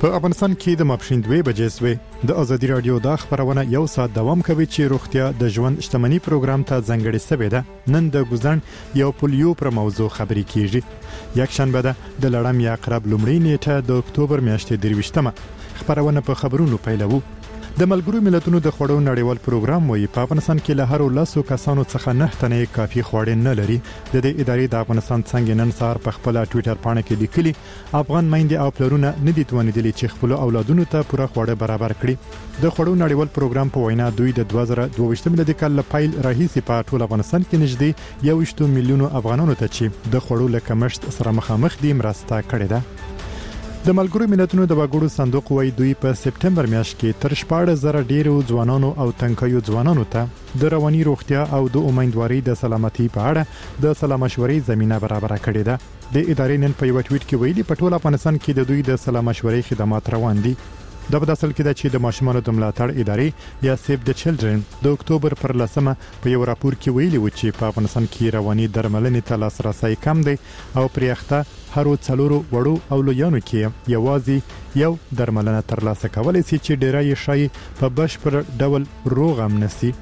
په افغانستان کې د ماپښین 2 بجې سوې د ازادي رادیو د خبرونه یو ساعت دوام کوي چې روغتیا د ژوند شتمنۍ پروګرام ته ځانګړی سوی ده. نن د ګوزن یو پولیو پر موضوع خبرې کیږي. یک شنبه ده د لړم یا عقرب لومړی نیټه د اکتوبر میاشتې 23مه. خبرونه په خبرونو پیلوو. د ملګرو ملتونو د خوړو نړیوال پروګرام وایي په افغانستان کې له هر 10 کسانو څخه 9 تنه کافي خوړې نه لري. د دې ادارې د افغانستان څنګه نن سهار په خپل ټوئیټر باندې کې لیکلي افغان میندې او پلرونه نه دي توانیدلي چې خپل اولادونو ته پوره خوړه برابر کړي. د خوړو نړیوال پروګرام په وینا دوی د 2022 میلادي کال له پیل راهیسې په ټول افغانستان کې نږدې 1 میلیون افغانانو ته چې د خوړو له کمښت سره مخامخ دي مرسته کړې ده. د ملګرو ملتونو د وګړو صندوق وایي دوی په سپټمبر میاشت کې تر 14,000 ډیرو ځوانانو او تنکیو ځوانانو ته د رواني روغتیا او د امیدواري د سلامتۍ په اړه د سلا مشورې زمينه برابر کړې ده. د ادارې نن په یو ټویټ کې ویلي په ټول افغانستان کې د دوی د سلا مشورې خدمات روان دي. دا په اصل کې د چې د ماشومانو د ملاتړ ادارې یا سیف د چلډرن د اکتوبر پر 10مه په یو راپور کې ویلي و چې په افغانستان کې رواني درملنې ته لاسرسي کم دی او پرېخته هر څلورو وړو او لویانو کې یوازې یو درملنه ترلاسه کولای شي چې ډیری شای په بشپړ ډول روغ هم نسی.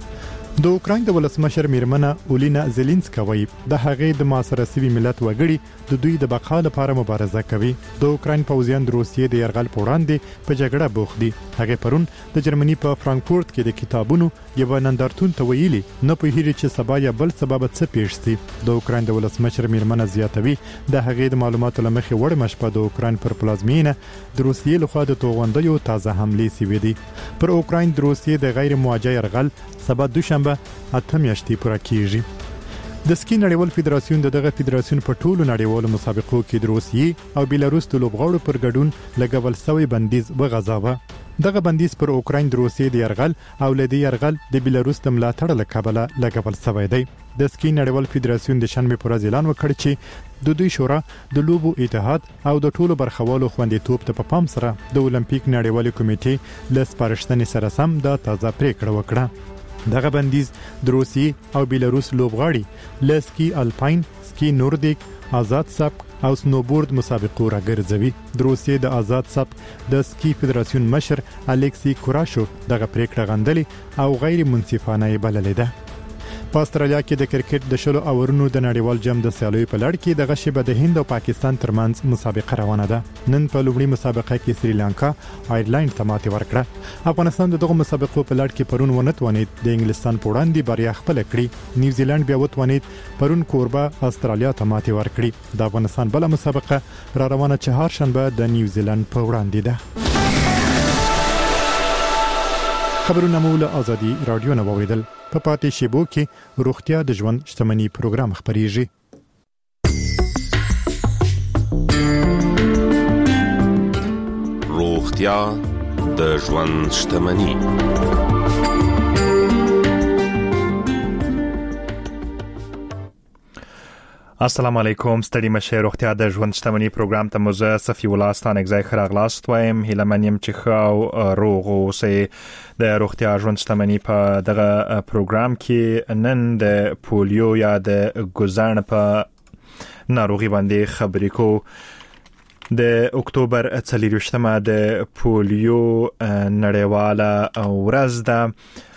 د اوکراین د ولسمشر میرمنه اولینا زيلنسکا وایي د هغې د معاصره سوي ملت وګړي د دوی د بقا لپاره مبارزه کوي. د اوکراین پوځیان د روسیې د يرغل پر وړاندې په جګړه بوخت دي. هغه پرون د جرمني په فرانکفورت کې د کتابونو یو نندارتون ته ویلي نه په هیری چې سبا یا بل سبب څه پیښ شي. د اوکراین د ولسمشر میرمنه زیاتوي د هغې د معلوماتو لمخې وړ مشپه د اوکراین پر پلازمینه د روسیې لخوا د توغندیو تازه حمله سوي دي. پر اوکراین د روسیې د غیر موجه يرغل سبا دوشنبه 8 میاشتې پوره کیږي. د سکی نړیوال فدراسیون دغه فدراسیون په ټولو نړیوالو مسابقو کې د روسیې او بیلاروس د لوبغاړو پر ګډون لګول سوی بندیز وغځاوه. دغه بندیز پر اوکراین د روسیې د يرغل او لدی يرغل د بیلاروس د ملاتړ لکبله لګول سوی دی. د سکی نړیوال فدراسیون د شنبه پر ورځ اعلان وکړ چې د دوی شورا د لوبو اتحاد او د ټولو برخوالو خوندیتوب ته په پام سره د اولمپیک نړیوال کمیټې له سپارښتنې سره سم د تازه پریکړه وکړه. دغه بندیز د روسیې او بیلاروس لوبغاړي لسکی الپاین، سکی نوردیک، آزاد سبک او سنوبورد مسابقو راګرځوي. د روسیې د آزاد سبک د سکی فدراسیون مشر الکسی کوراشوف دغه پریکړه غندلې او غیر منصفانه بللې ده. په استرالیا کې د کرکټ د شلو اورونو د نړیوال جام د سیالیو په لړ کې د غشبه د هند او پاکستان ترمنځ مسابقه روانه ده. نن په لومړي مسابقه کې سریلانکا آیرلند ته ماتې ورکړه. افغانستان دغه مسابقو په لړ کې پرون ونتوانید د انګلستان په وړاندې بریا خپل کړي. نیوزیلند بیا وتوانید پرون کوربه استرالیا ته ماتې ورکړي. د افغانستان بل مسابقه را روانه چهارشنبه د نیوزیلند په وړاندې ده. خبرونه مو له ازادي رادیو نه واوریدل. په پاتې شیبو کې روغتیا د ژوند شتمنۍ پروګرام خبريږي. روغتیا د ژوند شتمنۍ. السلام علیکم. ستړي مشه روغتیا د ژوند شتمنۍ پروګرام ته مزه صفی ولستان اگزای خراغلاست وایم هیلمنیم چې خو روغ اوسه. د روغتیا ژوند شتمنۍ په دغه پروګرام کې نن د پولیو یا د ګوزن په ناروغي باندې خبرې کوو. د اکتوبر 24مه د پولیو نړیواله ورځ ده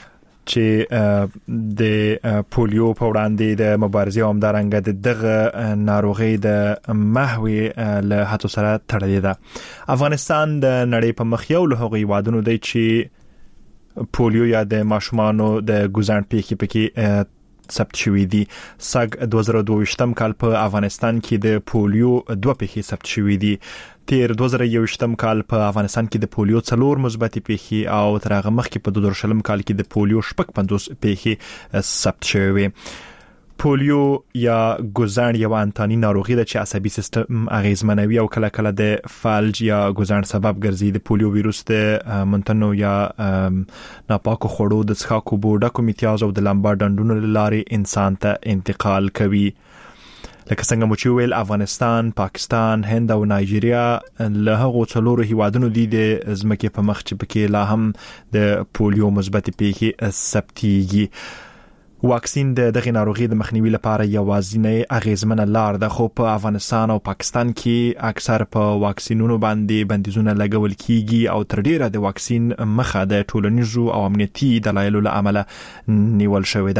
چې د پولیو په وړاندې د مبارزې او همدارنګه د دغه ناروغي د محوي له هڅو سره تړلې ده. افغانستان د نړۍ په مخ یو له هغو هیوادونو دی چې پولیو یا د ماشومانو د ګوزن پیښې پکې ثبت شوي دي. سږ 2022 کال په افغانستان کې د پولیو 2 پیښې ثبت شوي دي. تیر 2021 کال په افغانستان کې د پولیو 4 مثبت پیښې او تر هغه مخکې په 2020 کال کې د پولیو 55 پیښې ثبت شوي. پولیو یا ګوزن یو انتاني ناروغي ده چې عصبي سیستم اغیزمنوي او کله کله د فالج یا ګوزن سبب ګرځي. د پولیو ویروس د منتنو یا ناپاکو خوړو د څښاکو اوبو ډکو میتیاز او د لمبا ډنډونو له لارې انسان ته انتقال کوي. لکه څنګه مو چې ویل افغانستان، پاکستان، هند او نایجیریا له هغو څلورو هیوادونو دي د ځمکې په مخ چې پکې لا هم د پولیو مثبت پیښې ثبتېږي. واکسین د دغه ناروغي د مخنیوي لپاره یوازینی اغیزمنه لار ده، خو په افغانستان او پاکستان کې اکثر په واکسینونو باندې بندیزونه لګول کیږي او تر ډیره د واکسین مخه د ټولنیزو او امنیتي دلایلو له امله نیول شوې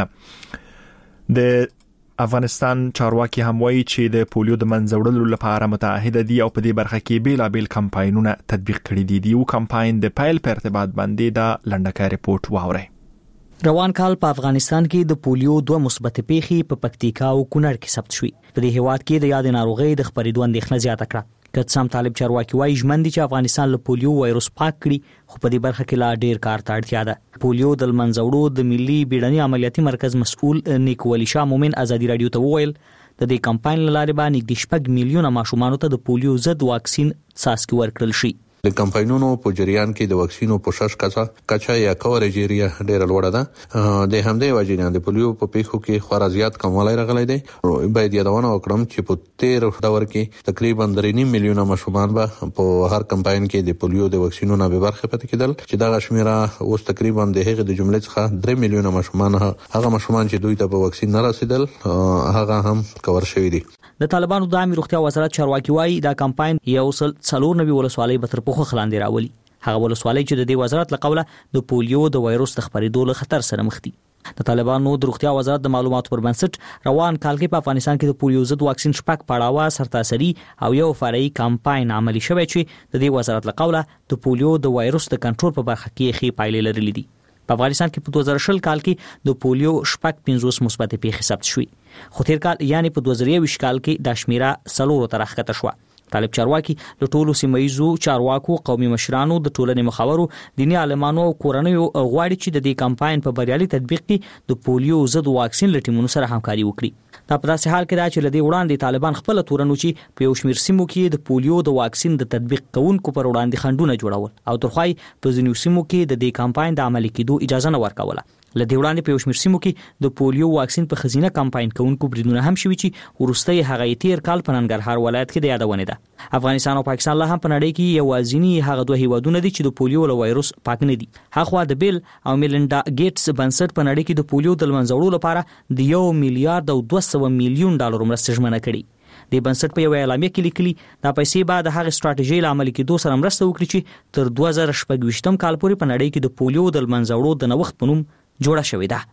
ده. د افغانستان چارواکي هم وایي چې د پولیو د منځه وړلو لپاره متعهد دي او په دې برخه کې بیلابیل کمپاینونه تطبیق کړي دي. یو کمپاین د پیل په ارتباط باندې د لنډکای ریپورت واوري. روان کال په افغانستان کې د پولیو 2 مثبت پیښې په پکتیکا او کونړ کې ثبت شوې. په دې هیواد کې د یاد ناروغي د خپرېدو اندېښنه زیاته کړه. قدسام طالب چارواکي وايي ژمن دي چې افغانستان له پولیو وایروس پاک کړي، خو په دې برخه کې لا ډیر کار ته اړتیا ده. پولیو د منځوړو د ملي بیړني عملیاتي مرکز مسؤل نیکولي شاه مومن ازادي رادیو ته وویل د دې کمپاین لاره باندې 6 میلیونه ماشومان ته د پولیو ضد واکسین څاڅکي ورکړل شي. د کمپاینونو په جریان کې د واکسینو پوښښ کچا یا کورېج ایریا ډېر لوړه ده. د همدې وجې نه د پولیو په پیښو کې خورا زیات کموالی راغلی دی. باید یادونه وکړم چې په 13 دور کې تقریبا 3.5 میلیونه ماشومان به په هر کمپاین کې د پولیو د واکسینونو به برخه پاتې کېدل، چې دا شمیره اوس تقریبا د هغه د جملې څخه 3 میلیونه ماشومان هغه ماشومان چې دوی ته په واکسین نه رسیدل هغه هم کور شوی دي. د طالبانو د عامه روغتیا وزارت چارواکي وايي دا کمپاین یو څل 490 ولسوالۍ به تر پخو خلاندې راولي. هغه ولسوالۍ چې د دې وزارت له قوله د پولیو د وایروس د خپرېدو له خطر سره مخ دي. د طالبانو د روغتیا وزارت د معلوماتو پر بنسټ روان کال کې په افغانستان کې د پولیو ضد واکسین شپږ پړاوه سرتاسري او یو فرعي کمپاین عملي شوی چې د دې وزارت له قوله د پولیو د وایروس د کنټرول په برخه کې ښې پایلې لرلې دي. په افغانستان کې په 2020 کال کې د پولیو شپږ 50 مثبت پیښې ثبت شوې، خو تیر کال یعنی په 2021 کال کې د شمیره 4 تر راښکته شوه. طالب چارواکي له ټولو سیمایزو چارواکو، قومي مشرانو، د ټولنې مخاورو، دیني عالمانو او کورنیو غواړي چې د دې کمپاین په بریالي تطبیق کې د پولیو ضد واکسین لټیمونو سره همکاري وکړي. دا په داسې حال کې دا چې لدی وړاندې طالبان خپل تورنو چې په یو شمېر سیمو کې د پولیو د واکسین د تطبیق کوونکو پر وړاندې خنډونه جوړول او ترخوای په ځینو سیمو کې د دې کمپاین د عملي کېدو اجازه نه ورکوله. لدی وړاندې په یو شمېر سیمو کې د پولیو واکسین په خزینه کمپاین کوونکو بریدونه هم شوي چې ورستۍ هغه تیر کال په ننګرهار ولایت کې د یادونه ده. افغانستان او پاکستان لا هم په نړۍ کې یوازینی هغه دوه هیوادونه دي چې د پولیو له وایروس پاک نه دي. هغه د بیل او میلینډا ګیټس بنسټ په نړۍ کې د پولیو د منځوړو لپاره د 1 میلیارډ او 200 میلیون ډالر مرسته ژمنه کړې. د بنسټ په یو اعلامیه کې لیکلي دا پیسې بعد هغه ستراتیژي عملي کېدو سره مرسته وکړي چې تر 2024 کال پورې په نړۍ کې د پولیو د منځوړو د نوښت په نوم جوړه شوې ده.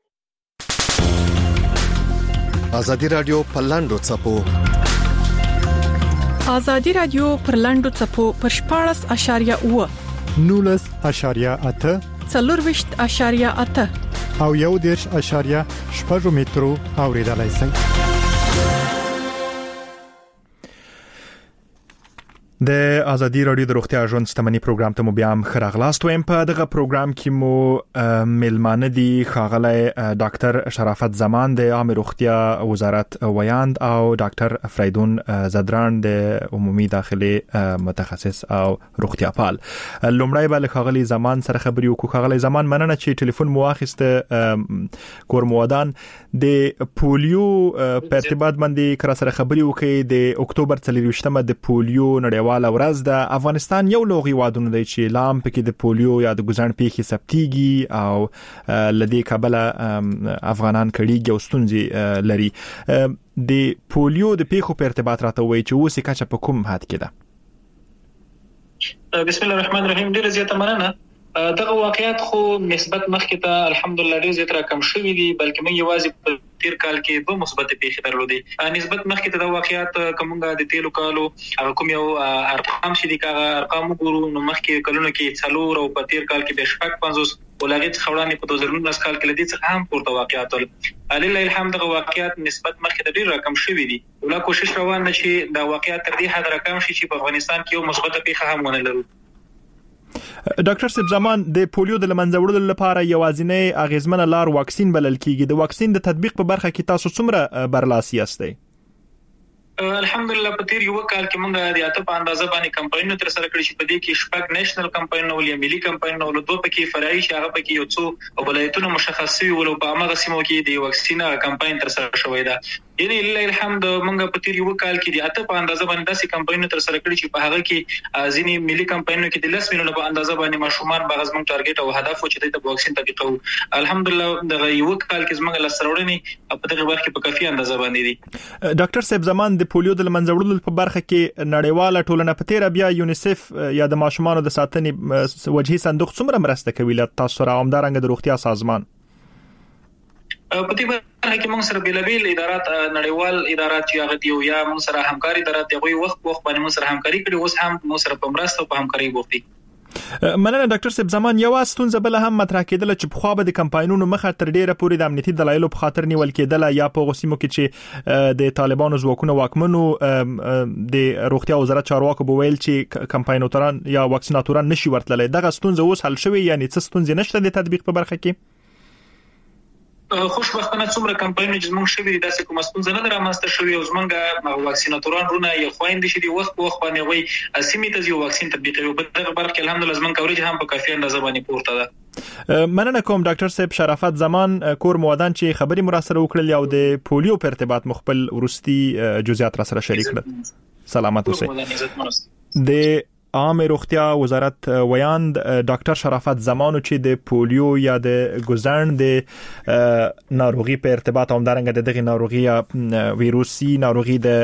ازادي رادیو پر لاندو چپو ازادي رادیو پر لاندو چپو پر 14.8 19.8 40.8 او 1.8 مترو اوریدلای شئ. د ازادي رادیو د روغتیا ژوند شتمنۍ پروګرام ته مو بیا هم ښه راغلاست وایم. په دغه پروګرام کې مو میلمانه دي ښاغلی ډاکټر شرافت زمان د عامه روغتیا وزارت ویاند او ډاکټر فریدون زدران د عمومي داخلي متخصص او روغتیا پال. لومړی به له ښاغلي زمان سره خبرې وکړو. ښاغلی زمان، مننه چې ټلیفون مو واخیسته. کورمودان د پولیو په ارتباط باندې کړه سره خبرې وکړي. د اکتوبر 24مه د پولیو نړیواله ورځ د افغانستان یو لوی وادونه دی چې لام پکې د پولیو یا د ګزن پیښې ثبتيږي او لدی کابل افغانان کړي او ستونزې لري. د پولیو د پیښو په ارتباط راته وایي چې اوس کچا په کوم حد کې ده؟ بسم الله الرحمن الرحیم. ډیره زیاته مننه. دغه واقعیت خو نسبت مخکې ته الحمدلله ډیر زیات راکم شوی دي، بلکې موږ یوازې په تیر کال کې 2 مثبت پیښې درلودې. نسبت مخکې ته د واقعیت کومه د تیلو کالو کوم یو ارقام شې دي، کاغه ارقام وګورو نو مخکې کلونو کې 4 او په تیر کال کې 50 ولغت خورانې په 2019 کال کې لدی څخه هم پورته واقعیت ول الحمد. دغه واقعیت نسبت مخکې ته ډیر راکم شوی دي. ولا کوشش روان نشي دا واقعیت تر دې حد راکم شي چې په افغانستان کې یو مثبت پیښه هم ونه لرو. ډاکټر صاحب زمان، د پولیو د منځوړلو لپاره یوازینی اغیزمنه لار واکسین بلل کیږي. د واکسین د تطبیق په برخه کې تاسو څومره برلاسي یاستئ؟ الحمدلله په تیر یو کال کې موږ د اته په اندازه باندې کمپاینونه تر سره کړی چې په دې کې شپږ نېشنل کمپاینونه او ملي کمپاینونه او دوه پکې فرعي شغه پکې یو څو ولایتونو مشخصي او په هغه سیمو کې د واکسین کمپاین تر سره شوې ده. یعنی لله الحمد موږ په تیر یو کال کې د اته په اندازه باندې داسې کمپاینونه تر سره کړی چې په هغه کې ځینی ملي کمپاینونو کې د 10 میلیونه په اندازه باندې ماشومان به غزمن ټارګټ او هدف و چې د واکسین تطبیقو. الحمدلله د یو کال کې زموږ لسرورنې په دغه برخه په کافي اندازه باندې دي. ډاکټر صاحب زمان د پولیو د منځوړلو په برخه کې نړیواله ټولنه په تیر بیا یونیسف یا د ماشومان د ساتنې وجهي صندوق څومره مرسته کوي له تاسو سره همدارنګه د روغتیا سازمان؟ په دې برخه کې موږ سره بیلابیل ادارات نړیوال ادارات چې هغه دی یا موږ سره همکاري ادارات دی وخت باندې موږ سره همکاري کړي اوس هم موږ سره په مرسته او په همکاري بوختي. مننه ډاکټر صاحب زمان یو ستونزه بل هم مطرح کېدل چې په خو به د کمپاینونو مخه تر ډیره پورې د امنیتي دلایلو په خاطر نیول کېدل یا په غوسیمو کې چې د طالبانو ځواکونو واکمنو د روغتیا وزارت چارواکو بویل چې کمپاینوتران یا واکسیناتوران نشي ورتللی دغه ستونزه اوس حل شوی یعنی څه ستونزې نشته د تطبیق په برخه کې؟ خوشبختانه څومره کمپاینونه چې موږ شوی داسې کوم ستونزه نه درامسته شوی او زمونږ واکسیناتوران رونه یو خويندې شي د وخت باندې وي سیمه ته یو واکسین تطبیقوي په دغه برخه الحمدلله زمونږ کوریج هم په کافي اندازه باندې پورته ده. مننه کوم ډاکټر صاحب شرافت زمان کور موادان چې خبري مراسله وکړل او د پولیو په ارتباط مخبل ورستي جزئیات را سره شریک کړل. سلامت اوسئ. د عام روغتیا وزارت ویاند ډاکټر شرافت زمانو چې د پولیو یا د ګوزن د ناروغي په ارتباط همدارنګه د دغه ناروغي یا ویروسي ناروغي د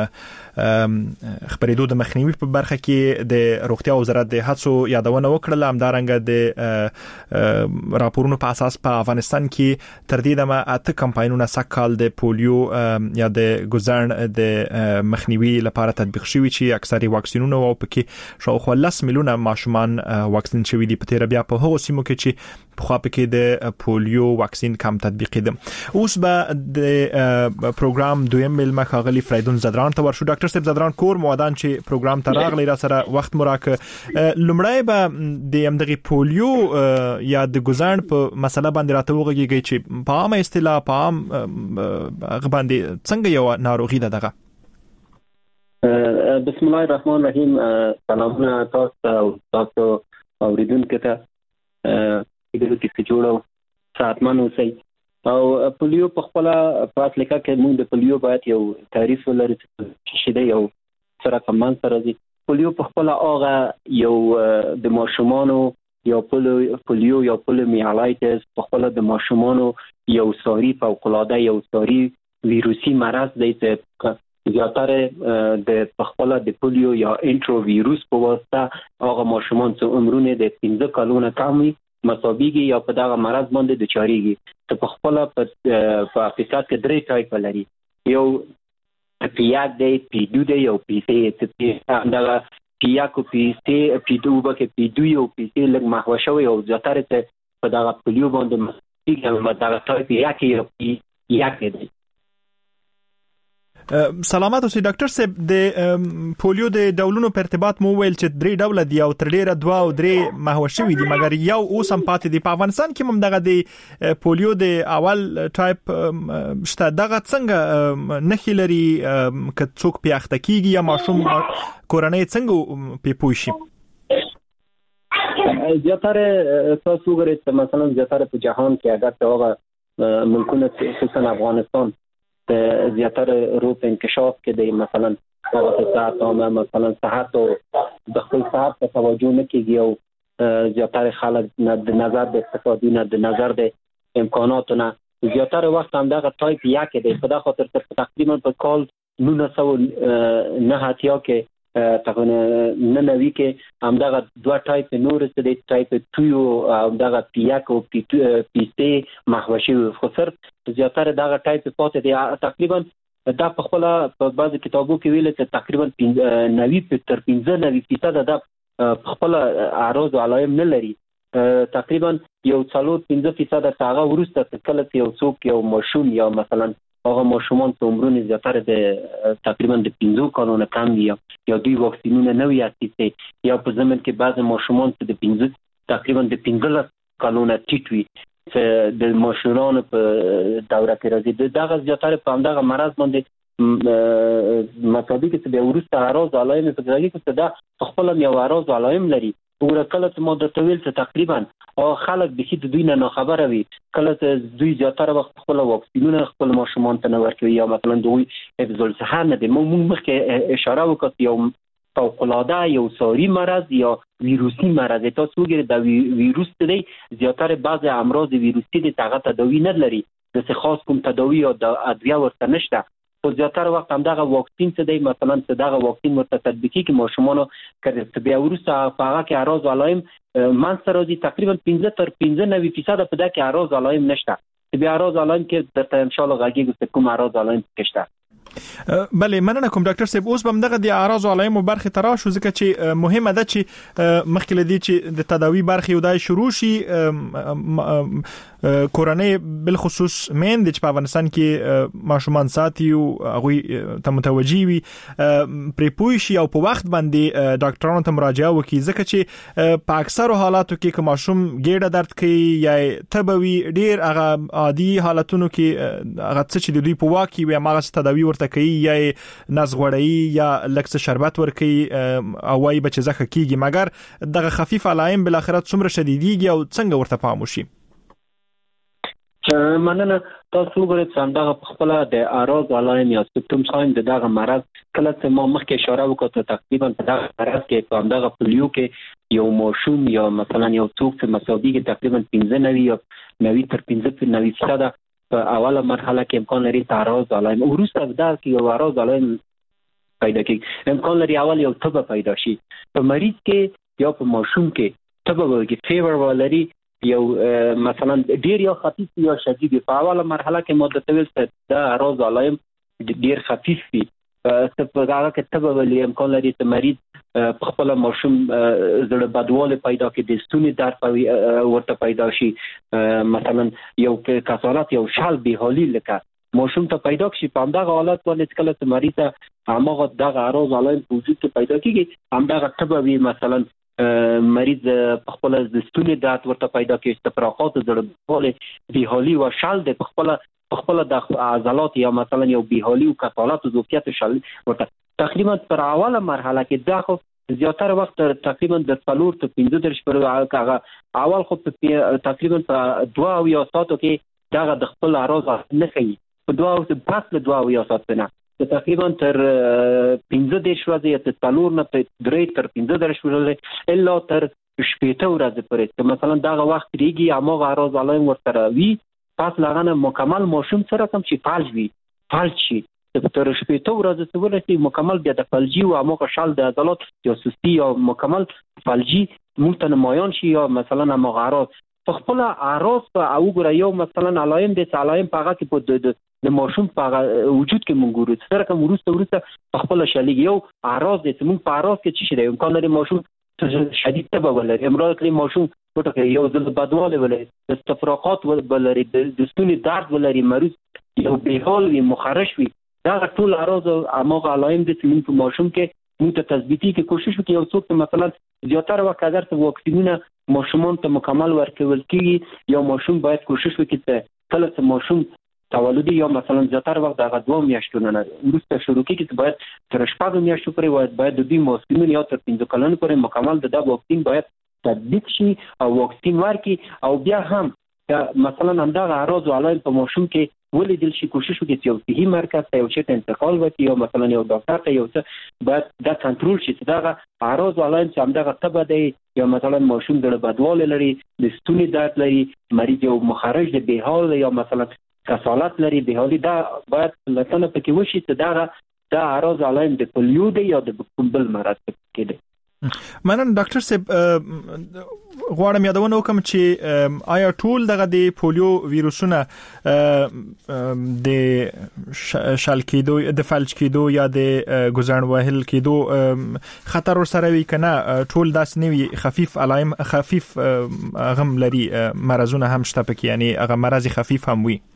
خبرېدو د مخنیوي په برخه کې د روغتیا وزارت د هڅو یادونه وکړه همدارنګه د راپورونو په اساس په افغانستان کې تر دې دمه اته کمپاینونه سکهال د پولیو یا د ګوزن د مخنیوي لپاره تطبیق شوي چې اکثري واکسینونه او پکې شاوخوا 10 میلیونه ماشومان واکسین شوي دي په تیر بیا په هغو سیمو کې چې په خوا پکې د پولیو واکسین کم تطبیق دي. اوس به د پروګرام دویم ملما خاغلی فریدون زدران ته ورشو. ډاکټر صاحب زدران کور موادان چې پروګرام ته راغلی را سره وخت مراک لمړی به د امدغه پولیو یا د ګوزن په مسله باندې راته وغږیږي چې په عامه اصطلاح په عام باندې څنګه یو ناروغي ده دغه؟ بسم الله الرحمن الرحیم. سلامونه تاسو اوریدونکو ته دغه کې جوړو ساتمن اوسئ. او پولیو په خپل فاصله کې موږ د پولیو باید یو تعریف ولرو چې د یو سره کمان سره دي. پولیو په خپل هغه یو د ماشومانو یو پولیو یا پولیومیالایتس په خپل د ماشومانو یو ساری فوق العاده یو ساری ویروسي مرض دی چې زیاتره د خپل د پولیو یا انټرو ویروس په واسطه هغه ماشومان چې عمرونه د 15 کلونو کم مصابيږي یا په دغه مرض باندې د چاريږي ته په خپل په حقیقت کې درې ټایپ لري. یو پیاک دی، پی2 دی او پی3. ته دغه پیاک او پی2 بکه پی2 او پی3 لږ محو شوی او زیاتره ته په دغه پولیو باندې مصابيږي دغه ټایپ یاک دی. سلامات اوسئ ډاکټر صاحب. د پولیو د ډولونو په ارتباط مو ویل چې 3 ډول دي او تر ډیره 2 او 3 محو شوي دي مګر یو اوس هم پاتې دي. په افغانستان کې هم دغه د پولیو د اول ټایپ شته. دغه څنګه نخي لري که څوک پیاخته کیږي یا ماشوم کورنۍ څنګه پیپوي شي؟ زیاتره تاسو وګورئ مثلا زیاتره په جهان کې اگر ته ملکونه خصوصا افغانستان زیاتره روپ انکشاف کې دی مثلا صحت او مثلا صحت او د خپل صحت ته توجه نه کیږي او زیاتره خلک د نظر د اقتصادي نه د نظر د امکاناتو نه زیاتره وخت هم دغه ټایپ یا کې دی. په دغه خاطر تقریبا په کال 1909 کې تقریبا 99 کې هم دغه 2 ټایپ نور څه دی ټایپ 2 او دغه پیاک او پی3 محوشي خو صرف زیاتره دغه ټایپ پاتې دی. تقریبا دا په خپل په بعض کتابو کې ویل چې تقریبا 90 تر 95% د خپل اعراض او علائم نه لري. تقریبا یو 4-5% هغه ورسته کله یو څوک یو ماشوم یا مثلا هغه ماشومان چې عمرونه زیاتره د تقریبا د 15 کلونو کم دي یا دوی واکسینونه نه وي اخیستي یا په زمن کې بعض ماشومان چې د 15 تقریبا د 15 کلونو ټیټ وي چې د ماشومان په دوره کې راځي دغه زیاتره په همدغه مرض باندې مطابق چې د ورسته اعراض علائم په ځای کې دا خپل یو اعراض علائم لري ورکله ته مو د تویل ته تقریبا او خلک به د دوی نه خبره وي کله ته دوی زیاتره وخت خپل واکسینونه خپل ماشومان ته نه ورکوي یا مثلا دوی حفظ الصحه نه دي موږ مخکې اشاره وکړو یو فوق‌العاده یو ساری مرض یا ویروسی مرض تاسو وګورئ دا ویروس دی زیاتره بعض امراض ویروسی دي هغه تداوی نه لري د خاص کوم تداوی او د ادویه ورته نشته خو زیاتره وخت هم دغه واکسین څه دی مثلا څه دغه واکسین ورته تطبیقي کې ماشومان کړي بیا ورسته هغه کې اعراض علائم منځ راځي تقریبا 15 تر 95% په دغه اعراض علائم نشته بیا اعراض علائم کې د ان شاء الله غږیږي کوم اعراض علائم کېشته بله مننه کوم ډاکټر صاحب اوس هم دغه د اعراض علائم برخه ترا شو ځکه چې مهمه ده چې مخکې لدی چې د تداوی برخه ودای شروع شي کورنۍ بل خصوص مین د په افغانستان کې ماشومان ساتي او هغه ته متوجي وي پری پوي شي او په وخت باندې ډاکټرانو ته مراجعه وکړي ځکه چې په اکثرو حالاتو کې که ماشوم ګیډه درد کوي یا تبوي ډیر هغه عادي حالتونو کې هغه څه چې د دوی په واکي وي هغه تداوی ورته کوي یا ناز غوړی یا لکه شربت ورکي او وايي بچ زخه کیږي مګر دغه خفیف علائم بل اخرت څومره شدیدیږي او څنګه ورته پام وشي مننه تاسو وګورئ چې همدغه خپل د اعراض علائم یا سیمپټومز هم دغه مرض کله چې ما مخکې اشاره وکړه تقریبا په دغه مرض کې په همدغه پولیو کې یو ماشوم یا مثلا یو څوک چې مساوي کې تقریبا 15 یا 90 تر 15% په اوله مرحله کې امکان لري اعراض علائم ورسته دا کې یو اعراض علائم پیدا کیږي امکان لري اول یو تبه پیدا شي په مریض کې یا په ماشوم کې تبه ورګي فیور ولري یو مثلا ډیر یا خفیف یا شدید په اوله مرحله کې مدتویل څه د اعراض علائم ډیر خفیف وي څه په هغه کې تبه ولې امکان لري چې مریض په خپل ماشوم زړه بدواله پیدا کې د ستوني درد ورته پیدا شي مثلا یو کسالت یو شال به حالی لکه ماشوم ته پیدا شي په همدغه حالت باندې کله چې مریض هغه دغه اعراض علائم په وجود کې پیدا کیږي همدغه تبه وي مثلا مریض په خپل د ستوني درد ورته پیدا کیږي استفراغات زړه بیحالي او شال د خپل د عضلات یا مثلا یو بیحالي او کسالت او ضعفیت شال ورته تقریبا پر اوله مرحله کې دا خو زیاتره وخت تقریبا د 4 ته 15 پر هغه اول خو تقریبا په 2 یا ساعتو کې دا د خپل اعراض نه کوي په 2 پس له 2 یا ساعت نه تقریبا تر 15 ورځې یا تر 4 نه 3 تر 15 ورځې الا تر 18 ورځې پورې مثلا دا وخت ریږي هغه اعراض علائم ورته وي پس لغنه مکمل ماشوم سره کوم چې فالج شي تر 18 ورځې ورته مکمل بیا د فالجي او هغه شال د عضلات یا سستی یا مکمل فالجي ممتن مایان شي یا مثلا هغه اعراض په خپل اعراض او ګره یو مثلا علائم د علائم په هغه کې د ماشوم په وجود کې مونږ ورته سره کوم ورسته په خپل شالي یو اعراض د مونږ په اعراض کې څه شي امکان لري ماشوم شدید تبه ولري امراض لري ماشوم ورته یو ځل بدواله ولري استفراغات ولري د ستوني درد ولري مریض یو بیحال وي مخرش وي دا ټول اعراض هغه علائم د مونږ په ماشوم کې مونږ ته تثبیتي کې کوشش وکړو یو څوک مثلا زیاتره وخت اگر ته واکسینونه ماشومان ته مکمل ورکول کیږي یا ماشوم باید کوشش وکړي چې کله چې ماشوم تولدي یا مثلا زیاتره وخت هغه 2 میاشتونه نه ورسته شروع کیږي چې باید تر 4 میاشتو پورې باید د دې واکسین یا تر 15 کلونو پورې مکمل د واکسین باید تطبیق شي او واکسین ورکي او بیا هم مثلا همدغه اعراض علائم په ماشوم کې ولیدل شي کوشش وکړي چې یو صحي مرکز ته یو چیرته انتقال وکړي یا مثلا یو ډاکټر ته یو څه باید دا کنټرول شي چې دغه اعراض علائم چې همدغه تبه دی یا مثلا ماشوم د بدواله لري د ستوني درد لري مریض یو مخرج د بیحال یا مثلا کسالت لري بیحالي دا باید لته پکې وشي چې دا اعراض علائم د پولیو دی یا د بل مرض کې دی مننه ډاکټر صاحب غواړم یادونه وکم چې آیا ټول دغه د پولیو ویروسونه د شال کېدو د فلج کېدو یا د ګزړن وهل کېدو خطر سره وي کنه ټول داس نوي خفیف علائم خفیف غم لري مرزونه هم شته پکې یعنی هغه مرض خفیف هم وي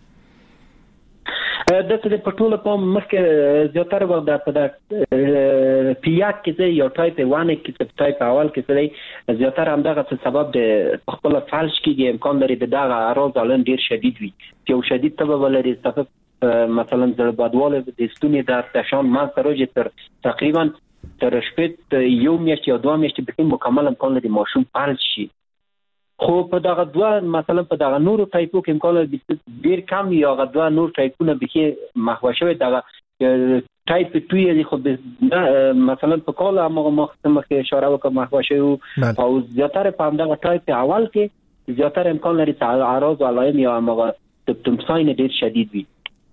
د څه په ټوله په مخکې زیاتره وخت د پیاک کې یو ټایپ 1 کې ټایپ اول کې زیاتره همدغه سبب د خپل فالج کې امکان لري دغه اعراض علائم ډیر شدید وي یو شدید تبه ولري مثلا زړه بدواله د ستوني درد تشان ما سره تر تقریبا تر شپږ یو میاشت یا 2 میاشتې به مکمل امکان لري ماشوم فلج شي. خو په دغه دوه مثلا په دغه نورو ټایپو کې امکان لري ډیر کم یا هغه دوه نور ټایپونه به محو شوی. دغه ټایپ 2 یې خو مثلا په کال مخکې اشاره وکړه محو شوی او زیاتره په همدغه ټایپ اول کې زیاتره امکان لري اعراض او علائم یا هغه سمپتوم ساين ډیر شدید وي.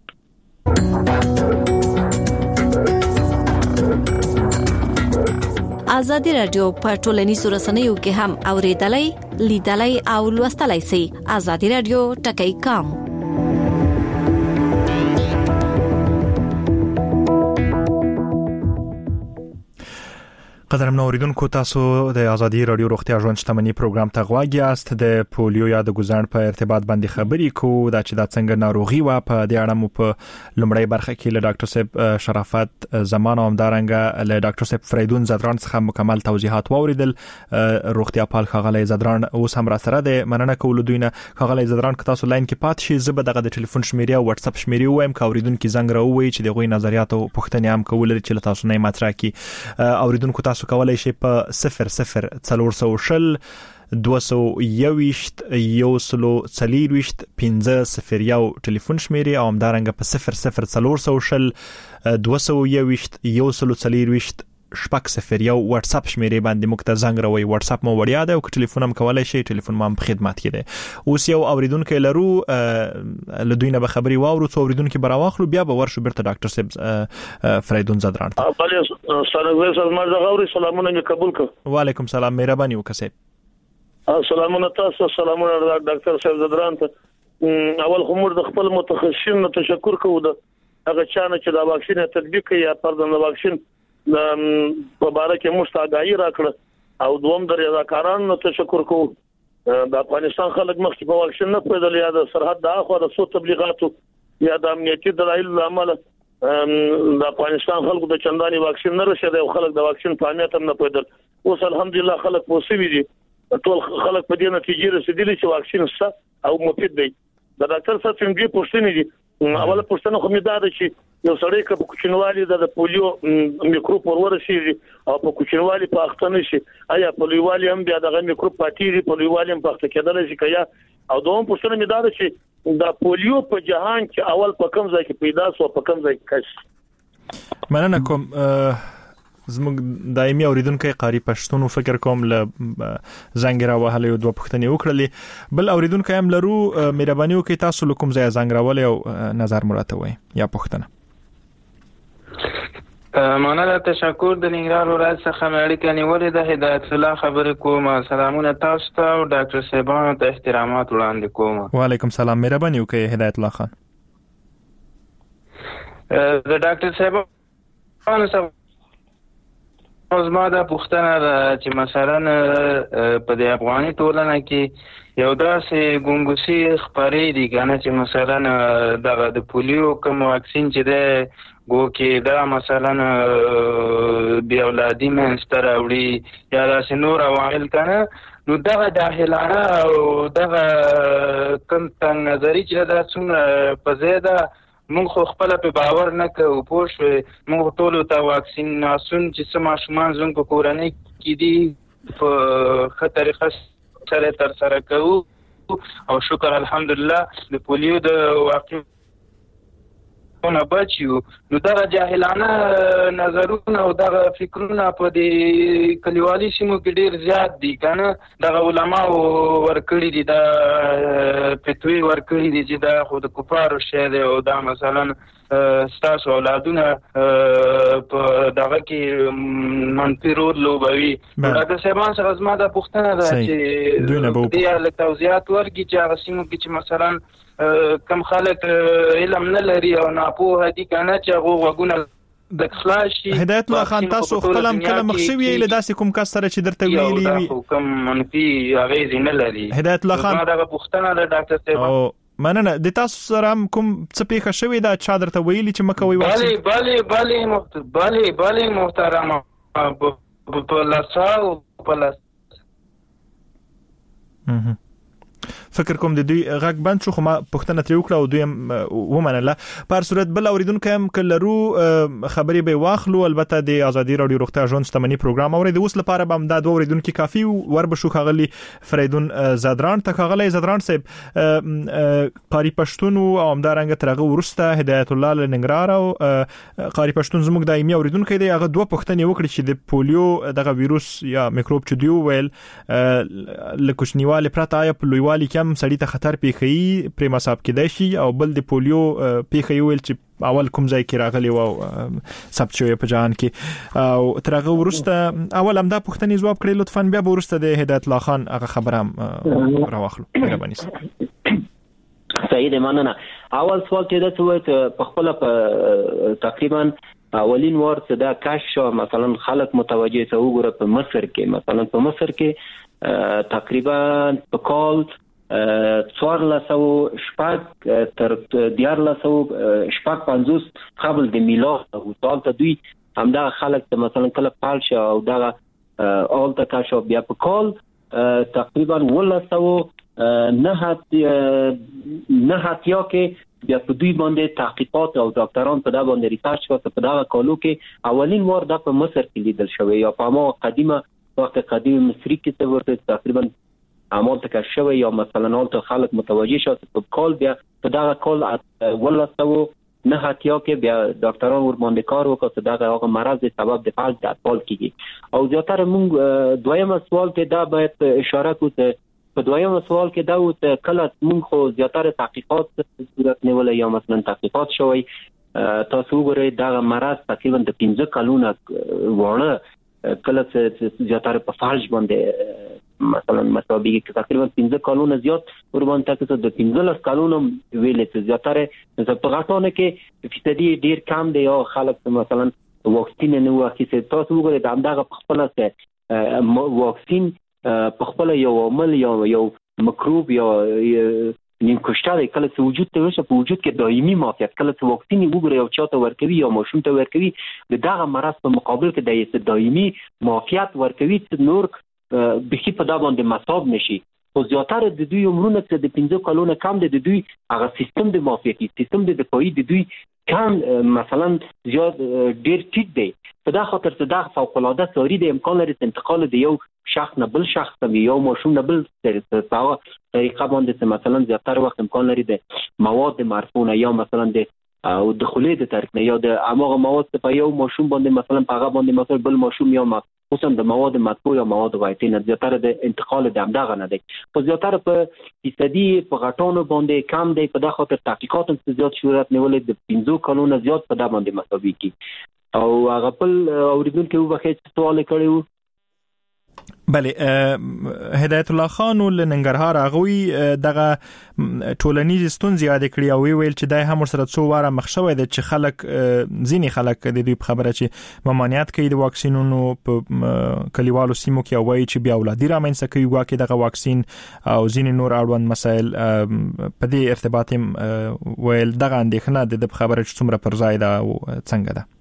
ازادي رادیو په ټولنیزو رسنیو کې هم اوریدلای، لیدلای او لوستلای شئ. ازادي رادیو ټکی کام. قدرمن اوریدونکو، تاسو د ازادي رادیو روغتیا ژوند شتمنۍ پروګرام ته غواړئ یاست. د پولیو یا د ګوزڼ په ارتباط باندې خبرې کوو دا چې دا څنګه ناروغي وا. په دې اړه مو په لومړی برخه کې له ډاکټر صاحب شرافت زمان او همدارنګه له ډاکټر صاحب فریدون زدران څخه مکمل توضیحات واوریدل. روغتیا پال خغلی زدران اوس هم را سره ده. مننه کوم دوینه خغلی زدران که تاسو لاین کې پات شي زه به دغه د ټلیفون شمیرې او واتس اپ شمیرې وایم که اوریدونکو زنګ راووي چې دغه نظریات او پوښتنې هم کول چې تاسو نه مطرح کی. اوریدونکو تاسو کولای شئ په 0040 221 501 ټلیفون شمیرې او همدارنګه په 0040 221 501 واتس اپ شمیرې باندې موږ ته زنګ راوي. واتس اپ مو وړیا ده او ټلیفون هم کولای شئ. ټلیفون مو په خدمت کې ده. اوس یو اوریدونکو لرو له دوی نه به خبري واورو. څو اوریدونکو براواخلو بیا به ورشو بیرته ډاکټر صاحب فریدون زدران ته. سلامونه قبول کو. وعلیکم سلام، مهرباني وکړئ. سلامونه تاسو، سلامونه ډاکټر صاحب زدران ته. اول خمر د خپل متخصصین تشکر کوو د هغه چانه چې دا واکسین تطبیق یا پردن واکسین په باره کې مستعدای راکړه او دوم د رضاکارانو تشکر کوو. د افغانستان خلک مخکې په واکسین نه پیدل یا د سرحد د اخوا د سو تبلیغاتو یا د امنیتي دلایل لامل د افغانستان خلکو د چنداني واکسین نه رسیدي او خلک د واکسین په اهمیت هم نه پیدل. اوس الحمدلله خلک پوسوي دي، ټول خلک په دې نتیجې رسیدلي چې واکسین څه او مفید دی. د ډاکټر صاحب څنګه پوښتنه دي؟ اوله پوښتنه خو مې دا ده چې یو سړی که په کوچنوالي د پولیو میکروب ورسیږي او په کوچنوالي په اختنه شي، آیا پولیوالي هم بیا دغه میکروب پاتېږي؟ پولیوالي هم پخته کېدل شي کیا؟ او دوم پوښتنه مې دا ده چې د پولیو په جهان کې اول په کوم ځای کې پیدا شو، په کوم ځای کې کش؟ مننه کوم. زموږ دایمي اوریدونکو قاری پښتون فکر کوم ل زنګ راوهلې او دوه پښتنې وکړلې. بل اوریدونکو هم لرو، مهرباني وکړئ تاسو کوم ځای زنګ راولې او نظر مراته وای یا پښتنه. مننه، تشکر. د ننګرهار ولایت څخه مې اړیکه نیولې ده. هدایت الله خبرې کوم. سلامونه تاسو ته او ډاکټر صاحبانو ته احترامات وړاندې کوم. وعلیکم سلام، مهرباني وکړئ هدایت الله خان. د ډاکټر صاحبانو زما دا پوښتنه ده چې مثلا په د افغاني ټولنه کې یو داسې ګونګوسي خبرې دي کنه چې مثلا د پولیو کوم واکسین چې ده ګو کې دا مثلا بیا اولادي منځته راوړي یا داسې نور عوامل کنه، نو دغه جاهلانه او دغه کوم تنګ نظري چې دا څومره په ځای ده مونږ خو خپل په باور نه کوو. پوه شوې؟ مونږ ټول ته واکسیناسیون چې څه ماشومان زموږ په کورنۍ کې دي په ښه طریقه سره ترسره کوو او شکر الحمدلله د پولیو د واقع نه بچیو. نو دغه جاهلانه نظرونه او دغه فکرونه په دې کلیوالي سیمو کې ډیر زیات دي کنه. دغه علما ورکړي دي، دا فتوی ورکړي دي چې دا خو د کفارو شی دی او دا مثلا ستاسو اولادونه په دغه کې منفي رول لوبوي. دا سیمان سره زما د پوښتنه ده چې دې له توضیحات ورکړي چې هغه سیمو کې چې مثلا کم خلک علم نه لري او ناپوه دي کنه چې هغه وګونه د خلاصي. هدایت الله خان، تاسو خپل هم کله مخشوي له داسې کوم کس سره چې درته ویلي وي کوم منفي اغیز نه لري؟ هدایت الله خان، دا پوښتنه ده ډاکټر صاحب. مننه. د تاسو سره کوم څه پیښه شوې ده چا درته ویلي چې مکوې واکسین؟ بله محترمه په لاساو په لاس. فکر کوم د دوی غږ بند شو خو ما پښتنه تری وکړه او دوی ومنله. په صورت بل اوریدونکو هم کلرو خبرې به واخلو. البته د ازادي رادیو روغتیا ژوند شتمنۍ پروګرام اوري د اوس لپاره به دا دوه اوریدونکو کافي ور بشو. خغلی فریدون زادران ته خغلی زادران صاحب قاری پښتون او همدارنګ ترغه ورسته هدایت الله لنګرار او قاری پښتون زموږ دایمي اوریدونکو دی. هغه دوه پښتنې وکړي چې د پولیو دغه وایروس یا میکروب چې دی ویل لکوشنیواله پرته یا په لویوالي کم سړی ته خطر پیخي پر مصاب کېدای شي او بل د پولیو پیخي ویل چې اول کوم ځای کې راغلی او ثبت شوی په جهان کې او ترغه ورسته اول هم دا پښتنې جواب کړی. لطفا بیا ورسته د هدایت الله خان هغه خبره هم راوخلو. مهرباني صحیح دی. مننه. اول سوال ته دا څه په خپل تقریبا اولین وار چې دا کاش شو مثلا خلک متوجه ته وګوره په مصر کې مثلا په مصر کې تقریبا په کال 1400 شپږ تر 1450 قبل د میلاد او سال ته دوی همدا خلک ته مثلا کله پالش او دا اول ته کاش بیا په کال تقریبا 1900 نه هاتیا کې بیا په دوی باندې تحقیقات او ډاکټران په دا باندې ریسرچ کوي. په دا کالو کې اولین وار د په مصر کې لیدل شوی یا په ما قدیمه وخت قدیم مصری کې څه ورته تقریبا عمل تک شوی یا مثلا اول ته خلک متوجه شو په کال بیا په دا کال ولته نه هاتیا کې بیا ډاکټران ور باندې کار وکړ دا هغه مرض د سبب د فالج د اطفال کېږي. او زیاتره موږ دویمه سوال ته دا باید اشاره کوو. په دویم سوال کې دا و کله موږ خو زیاتره تحقیقات صورت نیول یا مثلا تحقیقات شوی تاسو وګورئ دا مرض تقریبا د 15 کلونه وړه کله زیاتره په فالج باندې مثلا مسابقه کې تقریبا 15 کلونه زیات ور باندې تاسو د 15 کلونه ویلې چې زیاتره په غاټونه کې فیصدي ډیر کم دی او خلک مثلا واکسین نه واخیسي. تاسو وګورئ دا همدغه په خپل سره واکسین په خپل یو عمل یو مکروب یا نیم کشتار کله چې وجود ته وشه په وجود کې دایمي موقعیت کله چې واکسین وګوري او چاته ورکوي یا ماشوم ته ورکوي دغه مرض په مقابل کې د دایمي موقعیت ورکوي چې نور بخي په دا باندې مصاب نشي. خو زیاتره د دوی عمرونه چې د 15 کلونو کم د دوی هغه سیستم د معافیتي سیستم د دفاعي د دوی کم مثلا زیات ډیر ټیټ دی. په دا خاطر چې دا فوق العاده سوري د امکان لري انتقال د یو شخص نه بل شخص ته یو ماشوم نه بل طریقه باندې مثلا زیاتره وخت امکان لري د مواد مرفونه یا مثلا د او دخولي د ترک نه یا د اماغه مواد په یو ماشوم باندې مثلا هغه باندې مثلا بل ماشوم یا خصوصا د مواد مطبوع یا مواد غایطي نه زیاتره د انتقال د همدغه نه دی. خو زیاتره په فیصدي په غټونو باندې کم دی. په دغه خاطر تحقیقات هم زیات صورت نیولې د 15 کلونو زیات په دا باندې مساوي کی. او هغه خپل اوریدونکو وبخښه سوال کړیو. بله هدایت الله خان ول ننګرهار هغه دغه ټولنیز ستونزې یاد کړی او ویل چې دای هم سره څو واره مخ شوی د چې خلک ځینی خلک د دې خبره چې ممانعت کوي د واکسینونو په کلیوالو سیمو کې وایي چې بیا اولادي رامنځته کوي واکې دغه واکسین او ځینی نور اړوند مسایل په دې ارتباط ویل دغه اندېښنه د خبره چې څومره پر ځای ده او څنګه ده.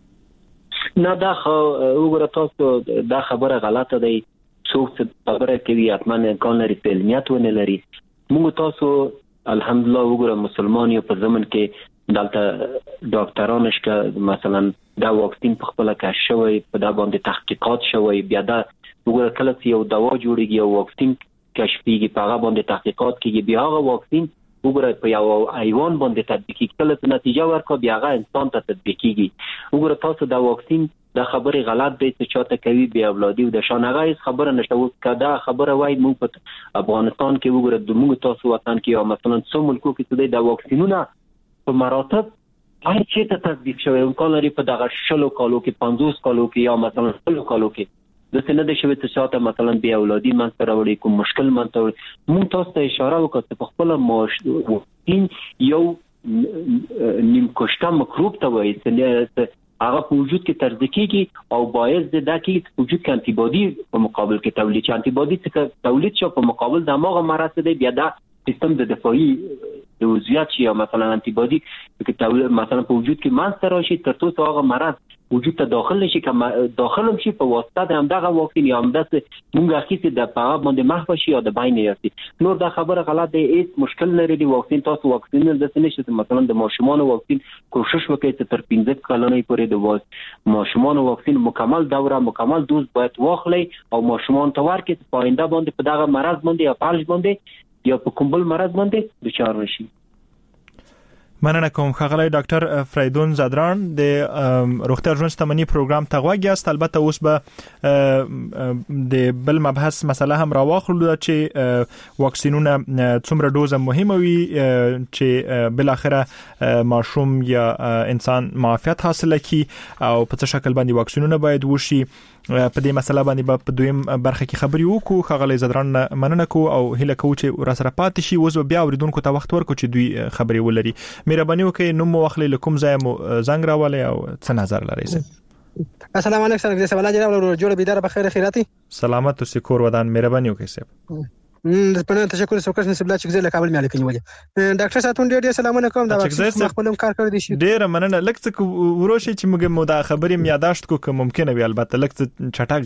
نه دا وګوره تاسو دا خبره غلطه دی. څوک خبره کوي حتما امکان لري په علمیت ونه لري. موږ تاسو الحمدلله وګوره مسلمان یو په زمن کې دلته ډاکټران شته مثلا دا واکسین په خپل کې شوی په دا باندې تحقیقات شوی بیا دا وګوره کله چې یو دوا جوړیږي او واکسین کشفیږي په هغه باندې تحقیقات کیږي بیا هغه واکسین وګوره په یو حیوان باندې تطبیق کیږي کله چې نتیجه ورکړي بیا هغه انسان ته تطبیق کیږي. وګوره تاسو دا واکسین دا خبره غلط دی چې چاته کوي بیا اولادي د شانغه خبره نشته و کدا خبره وای موږ په افغانستان کې وګوره د موږ تاسو وطن کې او مثلا څو ملکو کې د واکسینونو په مراتب هر چی ته تطبیق شوی امکان لري په دغه 10 کالو کې 50 کالو کې یا مثلا 10 کالو کې د سند شوی چې چاته مثلا بیا اولادي منځ راوړي کوم مشکل منځ موږ تاسو ته اشاره وکړه په خپل واکسین یو نیم کوشته مکروب ته وایي چې هغه په وجود کې ترځ کېږي او باعث د دکی وجود کې انټي بادي په مقابل کې تولید شي. انټي بادي چې تولید شو په مقابل د هغه مرض دی بیا دا سیستم د دفاعي د زیات شي مثلا انټي بادي چې تولید مثلا په وجود کې مانستر راشي تر څو هغه مرض وجود ته داخل نشي کما داخل هم شي په واسطه د همدغه واکسین یا همدغه مونږ اخیستي د پاغه باندې محو شي یا د باین یاسي نور دا خبره غلط دی هیڅ مشکل نه لري واکسین تاسو واکسین د نشته مثلا د ماشومان واکسین کوشش وکړئ چې تر 15 کلنۍ پورې د ماشومان واکسین مکمل دوره مکمل دوز باید واخلي او ماشومان ته ورکړي په آینده باندې په دغه مرض باندې یا فالج باندې یا په کوم بل مرض باندې دچار نشي. مننه کوم ښاغلی ډاکټر فریدون زادران د روغتیا ژوند شتمنۍ پروګرام ته غوږ یاست. البته اوس به د بل مبحث مسله هم راواخلو چې واکسینونه څومره دوزه مهمه وي چې بل اخره ماشوم یا انسان معافیت حاصل کړي او په څه شکل باندې واکسینونه باید وشي. په دې مسله باندې په دویم برخه کې خبري وکړو. ښاغلی زادران مننه کو او هیله کوم چې را سره پاتې شي. اوس بیا اوریدونکو ته وخت ورکړو چې دوی خبري ولري. مهرباني وکړئ نوم مو واخلئ لکم ځای مو زنګ راولئ او څه نظر لرئ. السلام علیکم سره د سوال جناب جوړ بيدار بخیر خیراتی سلامت او سکور ودان. مهرباني وکړئ صاحب. په تشکر سوکس نسب لا چې زله کابل مې علیکم وجه ډاکټر ساتون ډېر سلام علیکم دا خپلم کار کړی شي ډېر مننه. لکه وروشي چې موږ دا خبرې یاداشت کو که ممکنه وي البته لکه چټک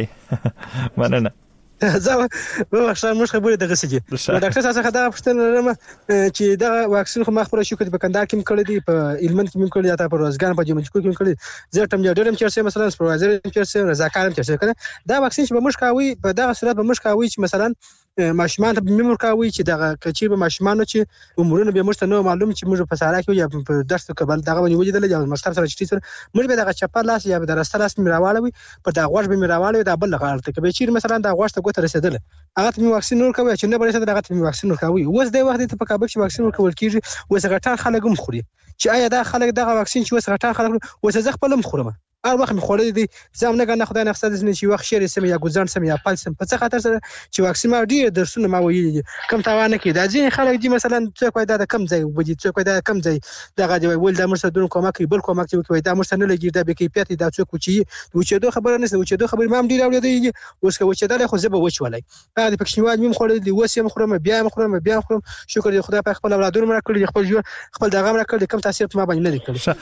غږیږي. مننه زه واخښه مش خبرې دغه سږي ډاکټر صاحب دا پښتنه لرم چې دا واکسین خو مخبره شو کړي په کندهار کې کړی دی په علمن کې کړی دا په روزګان په جمهوریت کې کړی زه تم ډېرم چرسه مثلا سپروایزر چرسه رضاکارم چرسه کړه دا واکسین چې به مش کاوي په دغه صورت به مش کاوي چې مثلا ماشومان ته به مور کاوي چې دغه کچې به ماشومان چې عمرونه به مشته نو معلوم چې موږ په سارا کې یا په درس کبل دغه باندې وجدل یا مستر سره چټي سره موږ به دغه چپا لاس یا به درسته لاس میراواله په دغه غوښ به میراواله دا بل غلطه کوي چې مثلا دا غوښ ته ګوت رسیدل هغه ته واکسین نور کوي چې نه به رسیدل هغه ته واکسین نور کوي. اوس د وخت ته په کابل کې واکسین ورکول کیږي اوس غټان خلک هم خوري چې آیا دا خلک دغه واکسین چې اوس غټان خلک اوس زه خپل هم خورم هر وخت مخولې دي زم نه کنه خدای نه خصه دي چې وخت شری سم یا ګزان سم یا پالسم په څه خاطر سره چې واکسین ما ډیر درسونه ما ویلي کم تاوان کې دا ځین خلک دي مثلا څوک وای دا کم ځای وبدي څوک وای دا کم ځای دغه دی ول دا مرسته دون کومه کوي بل کومه کوي دا مرسته نه لګي دا به کیفیت دا څوک وچی وچېدو خبره نه وچېدو خبره ما هم ډیر اورېدې اوس که وچېدل خو زه به وچولای دا د پښنیواد مم خورل دي اوس هم خورم بیا خورم شکر دی خدای په خپل اولادونو مړ کړی خپل ژوند خپل دغه مړ کړی کم تاثیر په ما باندې نه کړی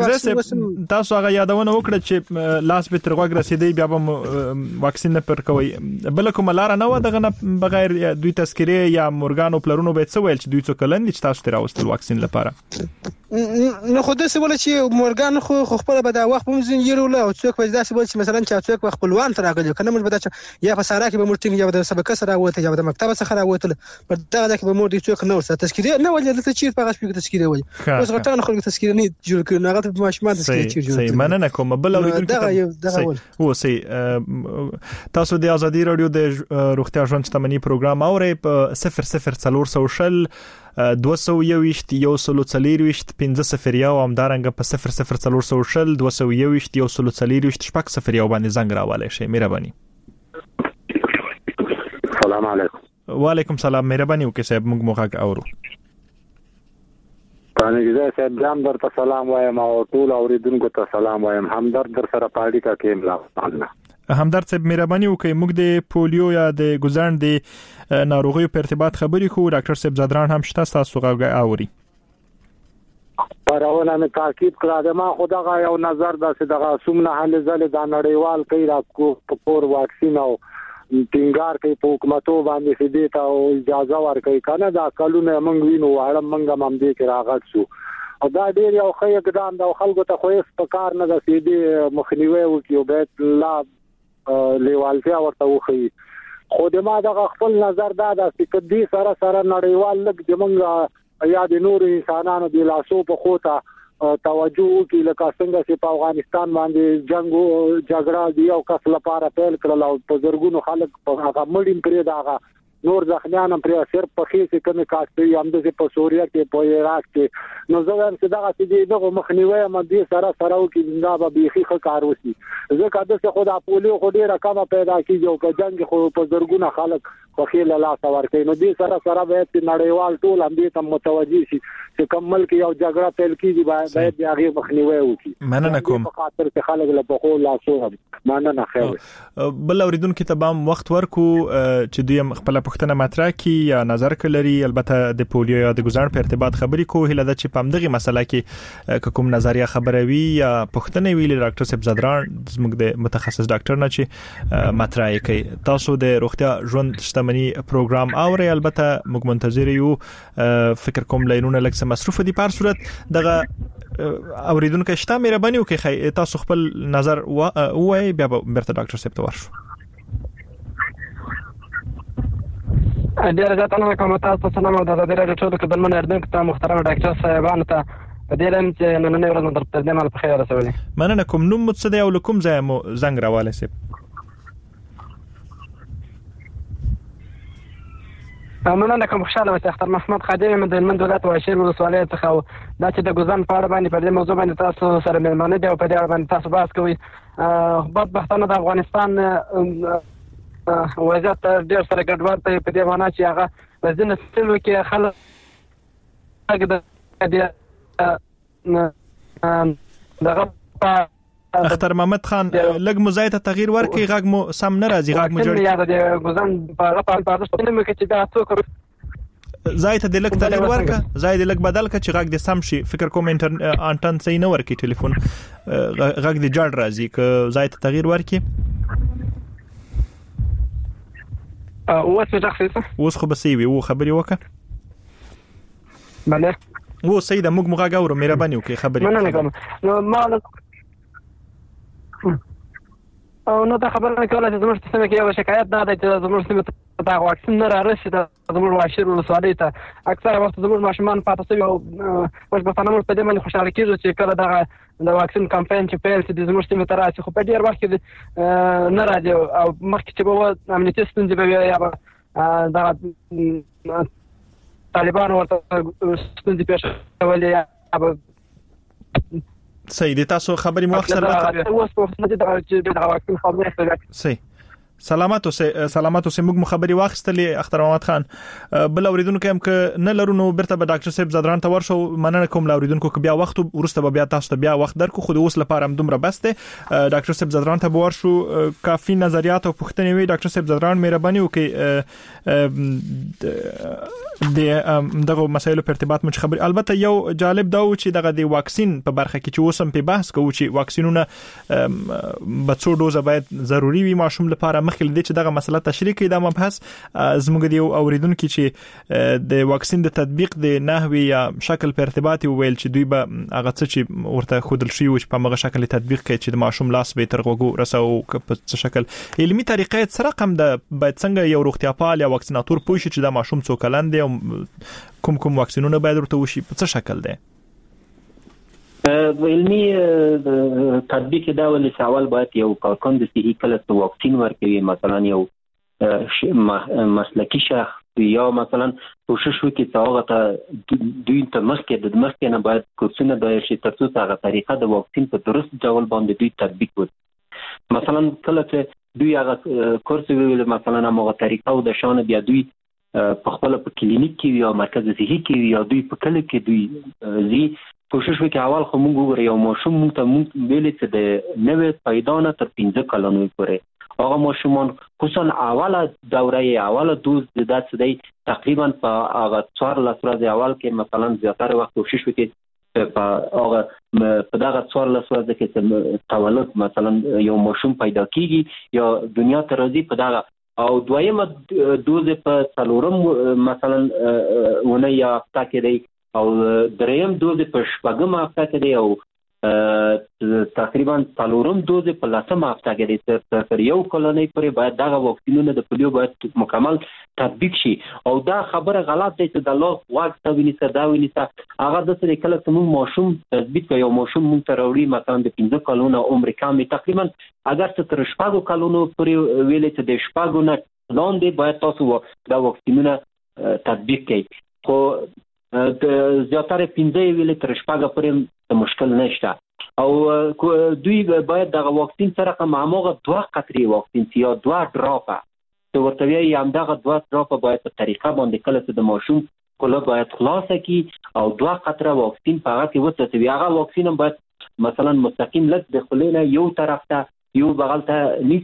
چې دا تاسو هغه یادونه وکړه چې لاس به تر غوږ رسیدي بیا به واکسین نه پر کوي بل کوم لار نه و دغه بغیر دوی تذکره یا مورګانو پلرونو به څه ویل چې دوی څو کلن دي چې تاسو تر واستل واکسین لپاره نو خو د څه ول چې مورګان خو خپل به دا وخت په زنجیرول او څوک په داسې ول چې مثلا چې څوک خپلوان تر راغلی کنه موږ به دا یا په سارا کې به مورټینګ یا د سبق سره وته یا د مکتب څخه راوته په دغه کې به مور دي څوک نو څه تذکره نه ولې د چیر په غشپ کې تذکره وي اوس غټان خلک تذکره نه جوړ کړي نه غته ماشومان تذکره چیر جوړ کړي مننه کوم بل او سي تاسو د ازادي رادیو د روغتیا ژوند شتمنۍ پروګرام اورئ په 0040 221 140 15 او همدارنګه په 0040 221 140 شپږ 01 باندې زنګ راوالئ شئ. مهرباني. السلام علیکم. وعلیکم السلام. مهرباني وکړئ صاحب موږ موږ اورو. پانګیزه صاحب جام درته سلام وایم او ټول اوریدونکو ته سلام وایم. همدرد در سره پاړی کا کې املا همدرد صاحب مهرباني وکړئ موږ د پولیو یا د ګزان د ناروغیو په ارتباط خبرې کوو. ډاکټر صاحب زادران هم شته تاسو غوږ اوري. پرونه مې تاکید کړه د ما خدای یو نظر داسې دغه سومنه حل زله د نړیوال کوي را کو پور واکسین او ټینګار کوي په حکومتو باندې فدیت او اجازه ورکړي کنه دا کلونه موږ وینو واړه موږ هم دې کې راغټ شو او دا ډیر یو ښه اقدام د خلکو ته خو هیڅ پکار نه د سیدي مخنیوي وکړي به لا لیوالتیا ورته وخی خو د ما د خپل نظر دا د سکدي سره نړیوال لګ د موږ یا د نور انسانانو د لاسو په خوته توجه وکړي لکه څنګه چې په افغانستان باندې جګړه دی او کس لپاره پیل کړل او په زرګونو خلک په هغه مړین کړی دا نور ځخنیان پر صرف په خېسه کمی کاټي هم د په سوریه کې په عراق کې نو زه هم چې دا چې دغه مخنیوي مدي سره وکړي دا به بيخي ښه کار وسی ځکه د څه خدا پولیو خو ډیره کم پیدا کیږي او په جنگ خو په زرګونه خلک په خېل لا څور کوي نو دې سره به نړیوال ټول هم دې ته متوجي شي چې کمل کې یو جګړه پیل کیږي باید هغه مخنیوي وکړي. مننه کوم. په خاطر چې خلک له په خول لاسو مننه خیر. بل اوریدونکو ته به وخت ورکو چې دوی خپل پوښتنه مطرح کی یا نظر کړی البته د پولیو یا د ګزار په ارتباط خبرې کو هله د چې پام دغه مسله کې کوم نظریه خبره وی یا پوښتنه ویل ډاکټر صاحب زدران زموږ د متخصص ډاکټر نه چې مطرح کوي. تاسو د روغتیا ژوند شتمنۍ پروګرام اوري البته موږ منتظر یو فکر کوم لینونه لکه مصروف دي په صورت دغه اوریدونکو شته مهرباني وکړئ تاسو خپل نظر وای بیا برته ډاکټر صاحب ته ورشو. ډیر زیاتونه کوم تاسو سلام او د ډیر ټولو کې بل من اردن ته محترم ډاکټر صاحبانو ته په دې لم چې نن نه ورځ درته د مال په خیر رسولي. مننه کوم نوم مو څه دی او کوم ځای مو زنګ راواله سي؟ مننه کوم خوشاله وسه اختر محمد خادم د هلمند ولایت واشیر ولسوالۍ څخه دا چې د ګزان په اړه باندې په دې موضوع باندې تاسو سره مېلمانه دي او په دې اړه باندې تاسو بحث کوئ. بدبختانه د افغانستان وضعیت ډېر سره ګډوډ دی په دې معنا چې هغه په ځینو سیمو کې خلک دغه اختر محمد خان لګ مزایته تغییر ورکړي غږ مو سم نه راځي غږ مو جوړ یا د ګزان په اړه په تاسو په نوم کې چې دا څوک زایته د لګ تغییر ورکړه زای د لګ بدل کړه چې غږ د سم شي فکر کوم انټرن صحیح نه ورکړي ټلیفون غږ د جوړ راځي ک زایته تغییر ورکړي اوس متخصص اوس خو بسې وي و خبري وکړه بله و سیده موږ مغه غوړو مهرباني وکړئ خبري مننه کوم نو ما او نو دا خبره کوله چې زموږ سیمه کې یو شکایت دا دی چې زموږ سیمه ته دا واکسین نه رارسي د زموږ واشیر ولسوالۍ ته اکثره وخت زموږ ماشومان پاتې شوي او اوس په فنامور په دې باندې خوشاله کېږي چې کله دغه د واکسین کمپاین چې پیل شي د زموږ سیمه ته راشي خو په ډېر وخت کې نه راځي او مخکې چې به امنیتي ستونزې به وي یا به دغه طالبان ورته ستونزې پیښ کولې یا به صحیح تاسو خبري مو اکثر صحیح سلامات اوسه موږ خبري واخستلې اختر محمد خان بل اوریدونکو هم ک نه لرونو برته به ډاکټر صاحب زدران ته ورشو مننه کوم اوریدونکو ک بیا وخت ورسته بیا تاسو ته بیا وخت درکو خو د اوس لپاره هم دومره بس ته ډاکټر صاحب زدران ته ورشو کافي نظریات او پوښتنې وی ډاکټر صاحب زدران مهرباني وکړئ د دغه مسایلو په ارتباط مچ خبر البته یو جالب دا و چې دغه د واکسین په برخه کې چې اوسم په بحث کوو چې واکسینونه به څو دوزه باید ضروری وي ماشوم لپاره مخکې د چې دغه مسله تشریح کړي دا مبحث زموږ دی اوریدونکو چې د واکسین د تطبیق د نحوی یا شکل په ارتباط ویل چې دوی به هغه څه چې ورته خودل شي او په هغه شکل تطبیق کوي چې د ماشوم لاس به تر غوګو رسو په څه شکل علمي طریقې سره رقم د باید څنګه یو روغتیا پال یا واکسیناتور پوه شي چې دا ماشوم څو کلن دی کوم واکسینونه باید ورته وشي په څه شکل دی علمي تطبیق دا ولې سوال باید یو کارکوند صحیح کله واکسین ورکوي مثلا یو مسلکی شخص یا مثلا کوشش وکړي چې هغه ته دوی ته مخکې نه باید کورسونه دایر شي ترڅو هغه طریقه د واکسین په درست ډول باندې دوی تطبیق وکړي مثلا کله چې دوی هغه کورس ویل مثلا هغه طریقه او د شان بیا دوی په خپل په کلینیک کې یا مرکز صحي کې یا دوی په کله کې دوی زی کوشش وکړي اول خو موږ وګورئ یو ماشوم موږ ویلې چې د نوې پیدا نه تر 15 کلونو پورې هغه ماشومان خصوصا اوله دوره اوله دوز د داسې دی تقریبا په هغه 14 ورځې اول کې مثلا زیاتره وخت کوشش وکړي په هغه په دغه 14 ورځې کې تولد مثلا یو ماشوم پیدا کیږي یا دنیا ته راځي په دغه او دویمه دوز په څلورم مثلا ونه یا هفته کې دی او دریم دوز په شپږم هفته کې دی او تقریبا څلورم دوز په لسم هفته کې دی تر یو کلنۍ پورې باید دغه واکسینونه د پولیو باید مکمل تطبیق شي او دا خبره غلط دی چې د الله واکسین ونیسه دا ونیسه هغه د څه کله چې موږ ماشوم تثبیت کوي یو ماشوم موږ ته راوړي مثلا د 15 کلونو عمر کم تقریبا اگر څه تر 4 کلونو پورې ویلې چې د 4 نه لاندې باید تاسو دا واکسینونه تطبیق کړئ خو د زیاتره 15 ویلې تر 4 پورې مشکل نشته او دوی باید د واکسین سره کومه 2 قطرې واکسین یا 2 ډراپه ته ورته وی هم دغه 2 ډراپه باید په طریقه باندې کله چې د ماشوم کله باید خلاصه کی او 2 قطره واکسین په هغه کې وڅڅوي هغه واکسین هم باید مثلا مستقیم لږ د خلینا یو طرف ته یو بغل ته نیسی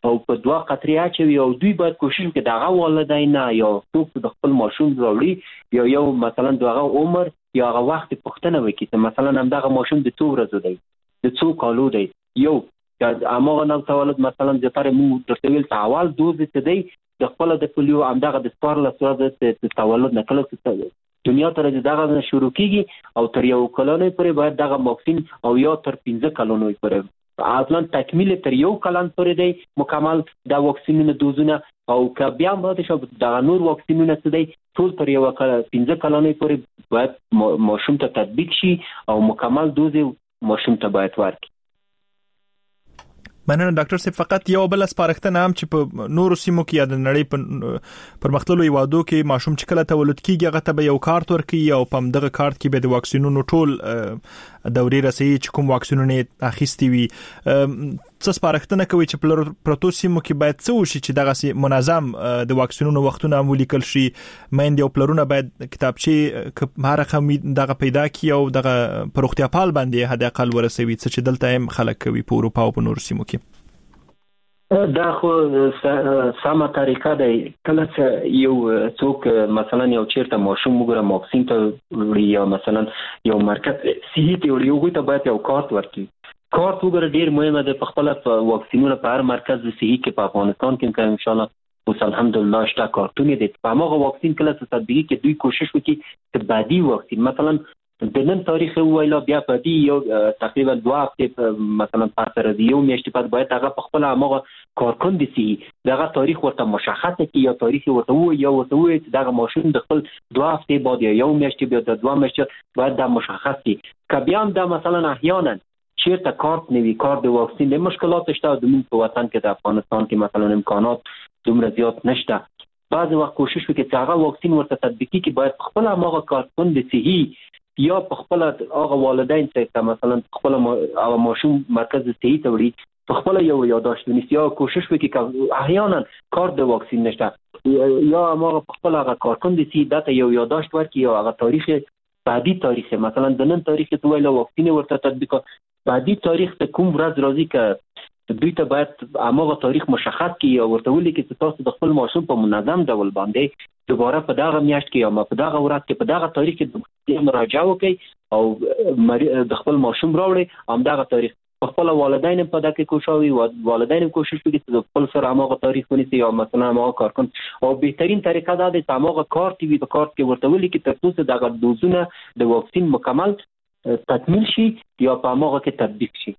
او په 2 قطرې اچوي او دوی باید کوشش وکړي دغه والدین یا څوک د خپل ماشوم راوړي یا یو مثلا دغه عمر یا هغه وخت پوښتنه وکړي چې مثلا همدغه ماشوم د 2 ورځې دی د 2 کالو دی یو اماغه نو تولد مثلا د تر مو د سویل اول دوز ته دی د خپل د پولیو همدغه د سپارل سره د تولد نه کله دنیا ته دغه شروع کیږي او تر یو کلونې پورې باید دغه واکسین او یا تر 15 کلونې پورې اصلا تکمیل تر یو کلن پورې دی مکمل د واکسینونو دوزونه او که بیا باید شو د نور واکسینونو څه دی ټول تر یو 15 کلونې پورې باید ماشوم ته تطبیق شي او مکمل دوز ماشوم ته باید ورکړي. مننه ډاکټر صاحب. فقط یو بل سپارښتنه هم چې په نورو سیمو کې یا د نړۍ په پرمختللو هیوادو کې ماشوم چې کله تولد کیږي هغه ته به یو کارت ورکړي او په دغه کارت کې به د واکسینونو ټول دورې رسېږي چې کوم واکسینونه اخیستي وي. څه سپارښتنه کوي چې په پروتو سیمو کې باید څه وشي چې دغه منظم د واکسینونو وختونه ولیکل شي؟ مېندې او پلرونه باید کتابچې هر رقم دغه پیدا کړي او دغه پروختیا پال باندې حد اقل ورسوي چې دلته هم خلک کوي په اروپا او په نورو سیمو کې. دا خو سمه طریقه ده. کله چې یو څوک مثلا یو چیرته ماشوم وګوره واکسین ته وړي یا مثلا یو مرکز صحي ته وړي یو ته باید یو کارت ورکړي. کارت وګوره ډیر مهمه ده په خپل واکسینونه په هر مرکز صحي کې په افغانستان کې ان شاء الله اوس الحمدلله شته کارتونه دي. په هغه واکسین کله چې تطبیق کې دوی کوشش وکړي چې بعدي واکسین مثلا د نن تاریخ ویلا بیا په دې یو تقریبا 2 هفته مثلا پاتره دی یو میاشت بعد باید هغه په خپل هغه کارکوند دي دغه تاریخ ورته مشخص کی یا تاریخ ورته وو یا ورته وو چې دغه ماشوم د خپل 2 هفته بعد یا یو میاشت بیا د 2 میاشت باید د مشخص کی کبیان د مثلا احیانا چیرته کارت نوي کارت د واکسین د مشکلات شته د موږ په وطن کې د افغانستان کې مثلا امکانات دومره زیات نشته. بعض وخت کوشش وکړي چې هغه واکسین ورته تطبیقي کې باید خپل هغه کارکوند صحي یا په خپل هغه والدین چې مثلا خپل هغه ماشوم مرکز صحي ته وړي په خپل یو یاداشت ونیسي یا کوشش وکړي چې احیانا کارت د واکسین نشته یا هغه خپل هغه کارکوند صحي دته یو یاداشت ورکړي یا هغه تاریخ بعدي تاریخ مثلا د نن تاریخ ته ویل واکسین ورته تطبیق بعدي تاریخ ته کوم ورځ راځي ک دوی ته باید هغه تاریخ مشخص کړي او ورته ولیکي چې تاسو د خپل ماشوم په منظم ډول باندې دوباره په دغه میاشت کې یا په دغه ورځ کې په دغه تاریخ کې مراجعه وکړي او د خپل ماشوم راوړي همدغه تاریخ په خپل والدین په دغه کوشاوي والدین کوشش وکړي چې خپل سره هغه تاریخ ونیسي یا مثلا هغه کارکوند او بهترین طریقه دا ده چې هغه کارت وي په کارت کې ورته ولیکي چې تاسو دغه دوزونه د واکسین مکمل تکمیل شي یا په هغه کې تطبیق شي.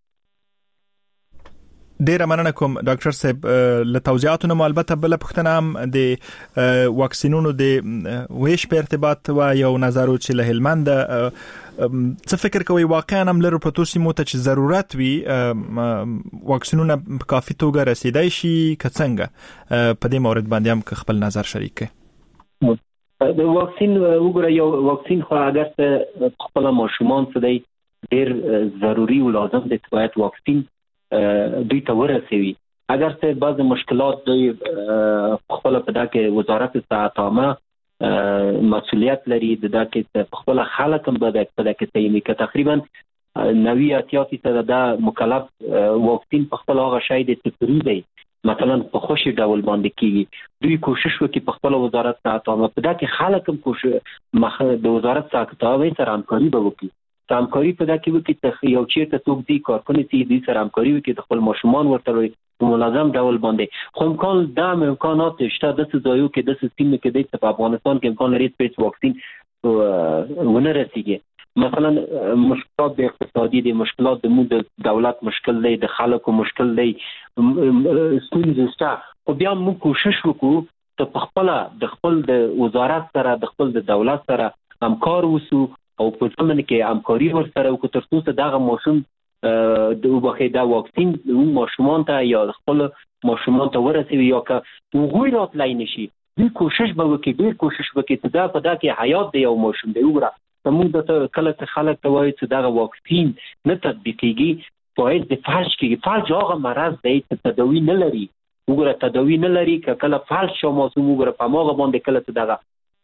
ډیره مننه کوم ډاکټر صاحب. له توضیحاتونو البته بل پوښتنه هم د واکسینونو د ویش په ارتباط و یو نظر چې له هلمند څه فکر کوي واقعا هم لرو پروتو سیمو ته چې ضرورت وي واکسینونه په کافي توګه رسیدای شي که څنګه په دې مورد باندې هم خپل نظر شریک کړي؟ د واکسین وګوره یو واکسین خو اگر څه خپل ماشومان څه دی ډیر ضروری او لازم دي چې باید واکسین دوی ته ورسوي. اگر څه بعض مشکلات دوی خپل په دغه وزارت صحت عامه مسؤلیت لري د دغه خپل خلک هم په دغه کې چې تقریبا 90% د مکلف واکسین په خپل هغه شای د تفری دی مثلا په خوشي ډول باندې کیږي. دوی کوشش وکړي په خپل وزارت صحت عامه په دغه خلک هم کوشش مخ د وزارت صحت عامه سره همکاري وکړي همکاري په دغه کې وکړي چې یو چیرته څوک دی کارکونې چې دې سره همکاري وکړي د خپل ماشومان ورته په منظم ډول باندې خو امکانات شته د ځایو کې د سیستم کې د په افغانستان کې امکان لري چې واکسین ونه رسیږي. مثلا مشکلات د اقتصادي د مشکلات د مو د دولت مشکل دی د خلکو مشکل دی ستونزې شته خو بیا موږ کوشش وکړو چې په خپل د خپل د وزارت سره د خپل د دولت سره همکار وسو او په ټولنه کې همکاري ورسره وکړو تر څو دغه ماشوم د وبخې د واکسین د ماشومان ته یا خپل ماشومان ته ورسوي یا که وګوري راتلای نشي دوی کوشش به وکړي ډیر کوشش وکړي چې دا په دغه حیات دی یو ماشوم دی وګوره موږ د کله ته خلک ته وایي چې دغه واکسین نه تطبیقيږي باید د فالج کې فالج هغه مرض دی چې تداوی نه لري وګوره تداوی نه لري کله فالج شو ماشوم وګوره په موږ باندې کله ته دغه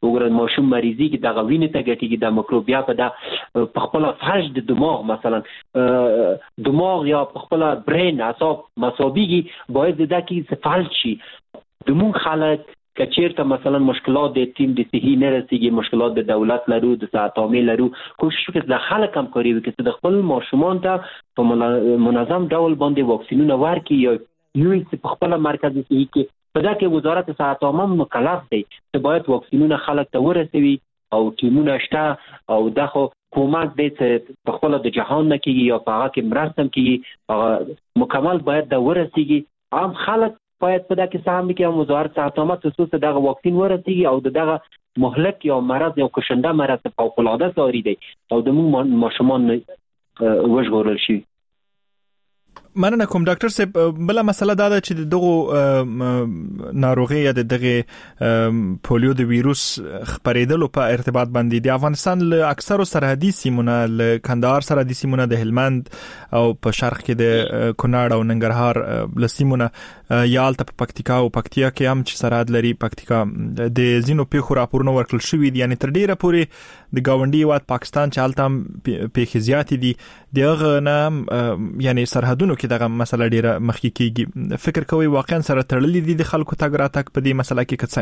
وګورئ ماشوم مریضي کې د غوینې ته ګټيږي د مکروبیا په خپل فلج د دماغ مثلا دماغ یا په خپل برین اعصاب مصابيږي باید د کې فلج شي د مونږ خلک کچیرته مثلا مشکلات د تیم د صحي نه رسیږي مشکلات د دولت لرو د ساتامې لرو کوشش وکړو د خلک هم کوي چې د خپل ماشومان ته په منظم ډول باندې واکسینونه ورکړي یا یو په خپل مرکز صحي کې په دا کې وزارت ساتامه مکلف دی چې باید واکسینونه خلک ته ورسوي او ټیمونه شته او دغه کومک دی چې په خپل د جهان نه کېږي یا په هغه کې مرسته کېږي مکمل باید د ورسیږي عام خلک باید په دا کې سهم وکړي او وزارت ساتامه خصوصا دغه واکسین ورسیږي او دغه مهلک یا مرض یا کشنده مرض فوق العاده ساري دی او د موږ ماشومان وژغورل شي. مننه کوم ډاکټر صاحب بل مسله دا ده چې دغه ناروغي یا دغه پولیو د ویروس خپرېدلو په ارتباط باندې د افغانستان له اکثرو سرحدي سیمونو له کندهار سرحدي سیمونو د هلمند او په شرق کې د کونړ او ننګرهار له سیمونو یا الته په پکتیکا او پکتیا کې هم چې سرحد لري پکتیکا د زینو پیښو راپورونه ورکړل شوې دي یعنی تر ډیره پورې د گاونډي هیواد پاکستان چې الته پیښې زیاتې دي دغه نه یعنی سرحدونو کې دغه مسله ډیره مخکې کیږي فکر کوي واقعا سره تړلې دي د خلکو تګ راتګ په دې مسله کې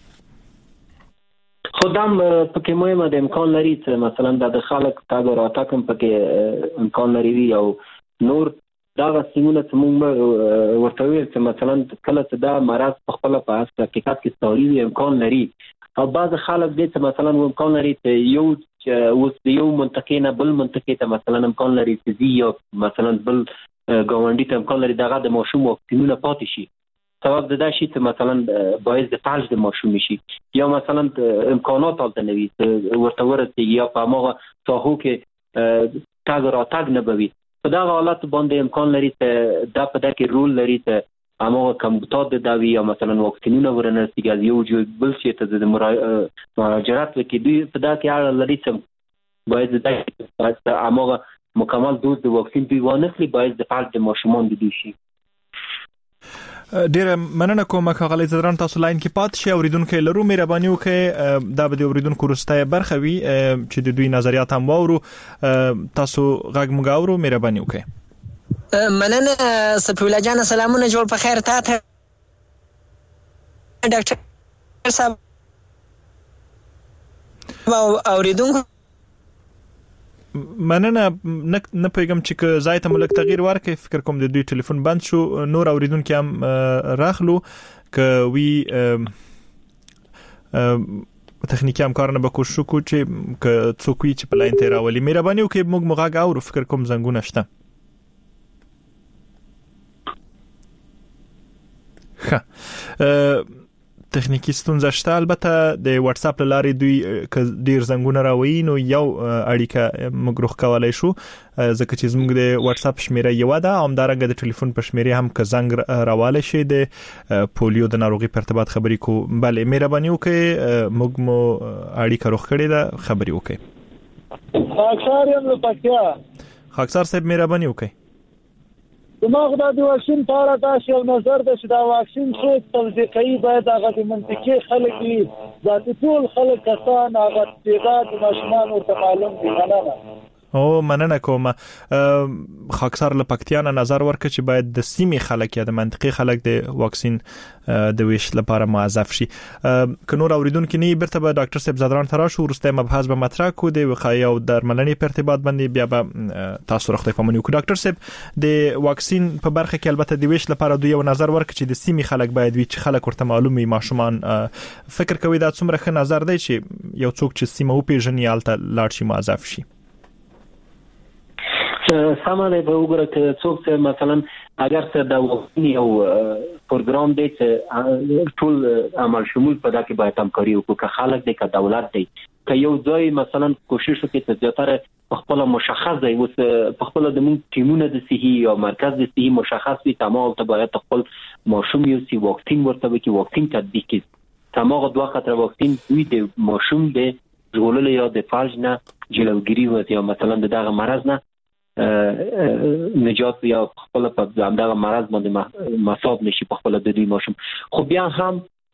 څنګه خدام پکې مهمه د امکان لري چې مثلا د خلک تګ راتګ هم پکې امکان لري او نور دا سیمونه چې موږ ورته ویل چې مثلا کله چې دا مرض په خپل په حقیقت کې ستوري امکان لري او بعض خلک دې چې مثلا امکان لري چې یو منطقې نه بل منطقې ته مثلا امکان لري چې یا مثلا بل ګاونډي ته امکان لري دغه د ماشوم واکسینونه پاتې شي سبب دا شي چې مثلا باعث د فلج د ماشوم شي یا مثلا امکانات الته نوي ورته ورته یا په هغه ساحو کې تاګ راتګ نه بوي په دا حالت باندې امکان لري چې دا په دا کې رول لري چې هغه کمبوتات د داوی یا مثلا واکسینونه ورنرسیږي یو جو بل شي ته د مراجعات وکړي په دا کې اړه لري چې باید د هغه مکمل دوز د واکسین دی ونخلي باید د فعال د ماشومان د شي ډیر مننه کوم کاغلی زدران تاسو لاین کې پات شي اوریدونکو لرو مهرباني وکړئ دا به د اوریدونکو وروسته برخه وي چې د دوی نظریات هم واورو تاسو غږ مګاورو مهرباني وکړئ مننه سپیولا جان سلامونه جوړ په خیر ته ډاکټر صاحب اوریدونکو مننه نه پیغام چې ځای ته ملک تغییر ورکړي فکر کوم د دوی ټلیفون بند شو نور اوریدونکو هم راخلو ک وی تخنیکی همکارانه به کوشش وکړو چې ک څوک وی چې په لاین ته راولي مهرباني وکړئ موږ مغاګ او فکر کوم زنګونه شته تخنیکی ستونزه شته البته د واتس اپ لارې دوی ډیر زنګونه راوي نو یو اړیکه موږ روخ کولای شو ځکه چې زموږ د واتس اپ شمیره یو ده همدارنګه د ټلیفون په شمیره هم که زنګ راواله شي د پولیو د ناروغي په ارتباط خبرې کو bale مهرباني وکړئ موږ مو اړیکه روخ کړې ده خبرې وکړئ خاکسار یم له پکتیا خاکسار صاحب مهرباني وکړئ دماغ د واکسین په اړه تاسو یو نظر د شدا واکسین څو توثیقي باید هغه د منطقي خلک وي ذات ټول خلک کسان هغه استعداد ماشومان او تعلم دي نه او مننه کوم خاکسار له پکتیانه نظر ورکړي چې باید د سیمې خلک یا د منطقي خلک د واکسین د ویش لپاره موظف شي که نور اوریدونکو نه برته به ډاکټر صاحب زدران تراشو ورسته مبحث به مطرح کو د وقایع او درملنې په ارتباط باندې بیا به تاسو راخته پامنیو کو ډاکټر صاحب د واکسین په برخه کې البته د ویش لپاره دوی یو نظر ورکړي چې د سیمې خلک باید وي چې خلک ورته معلومي ماشومان فکر کوي دا څومره ښه نظر دی چې یو څوک چې سیمه او پیژني الته لاړ شي موظف شي سامان به وګوره چې څوک چې مثلا اگر څه د واکسین یو پروګرام دی چې ټول عمل شمول په دا کې باید همکاري وکړي که خلک دی که دولت دی که یو ځای مثلا کوشش وکړي چې زیاتره خپل مشخص دی اوس په خپل د موږ ټیمونه د صحي او مرکز د صحي مشخص وي تمام ته باید خپل ماشوم یو سی واکسین ورته وکړي واکسین تطبیق کړي تمام دوه خطر واکسین وي د ماشوم د ژغورل یا د فلج نه جلوګیری و یا مثلا دغه مرض نه نجات یا خپل په دغه مرض باندې مصاب نشي په خپل د دې ماشوم خو بیا هم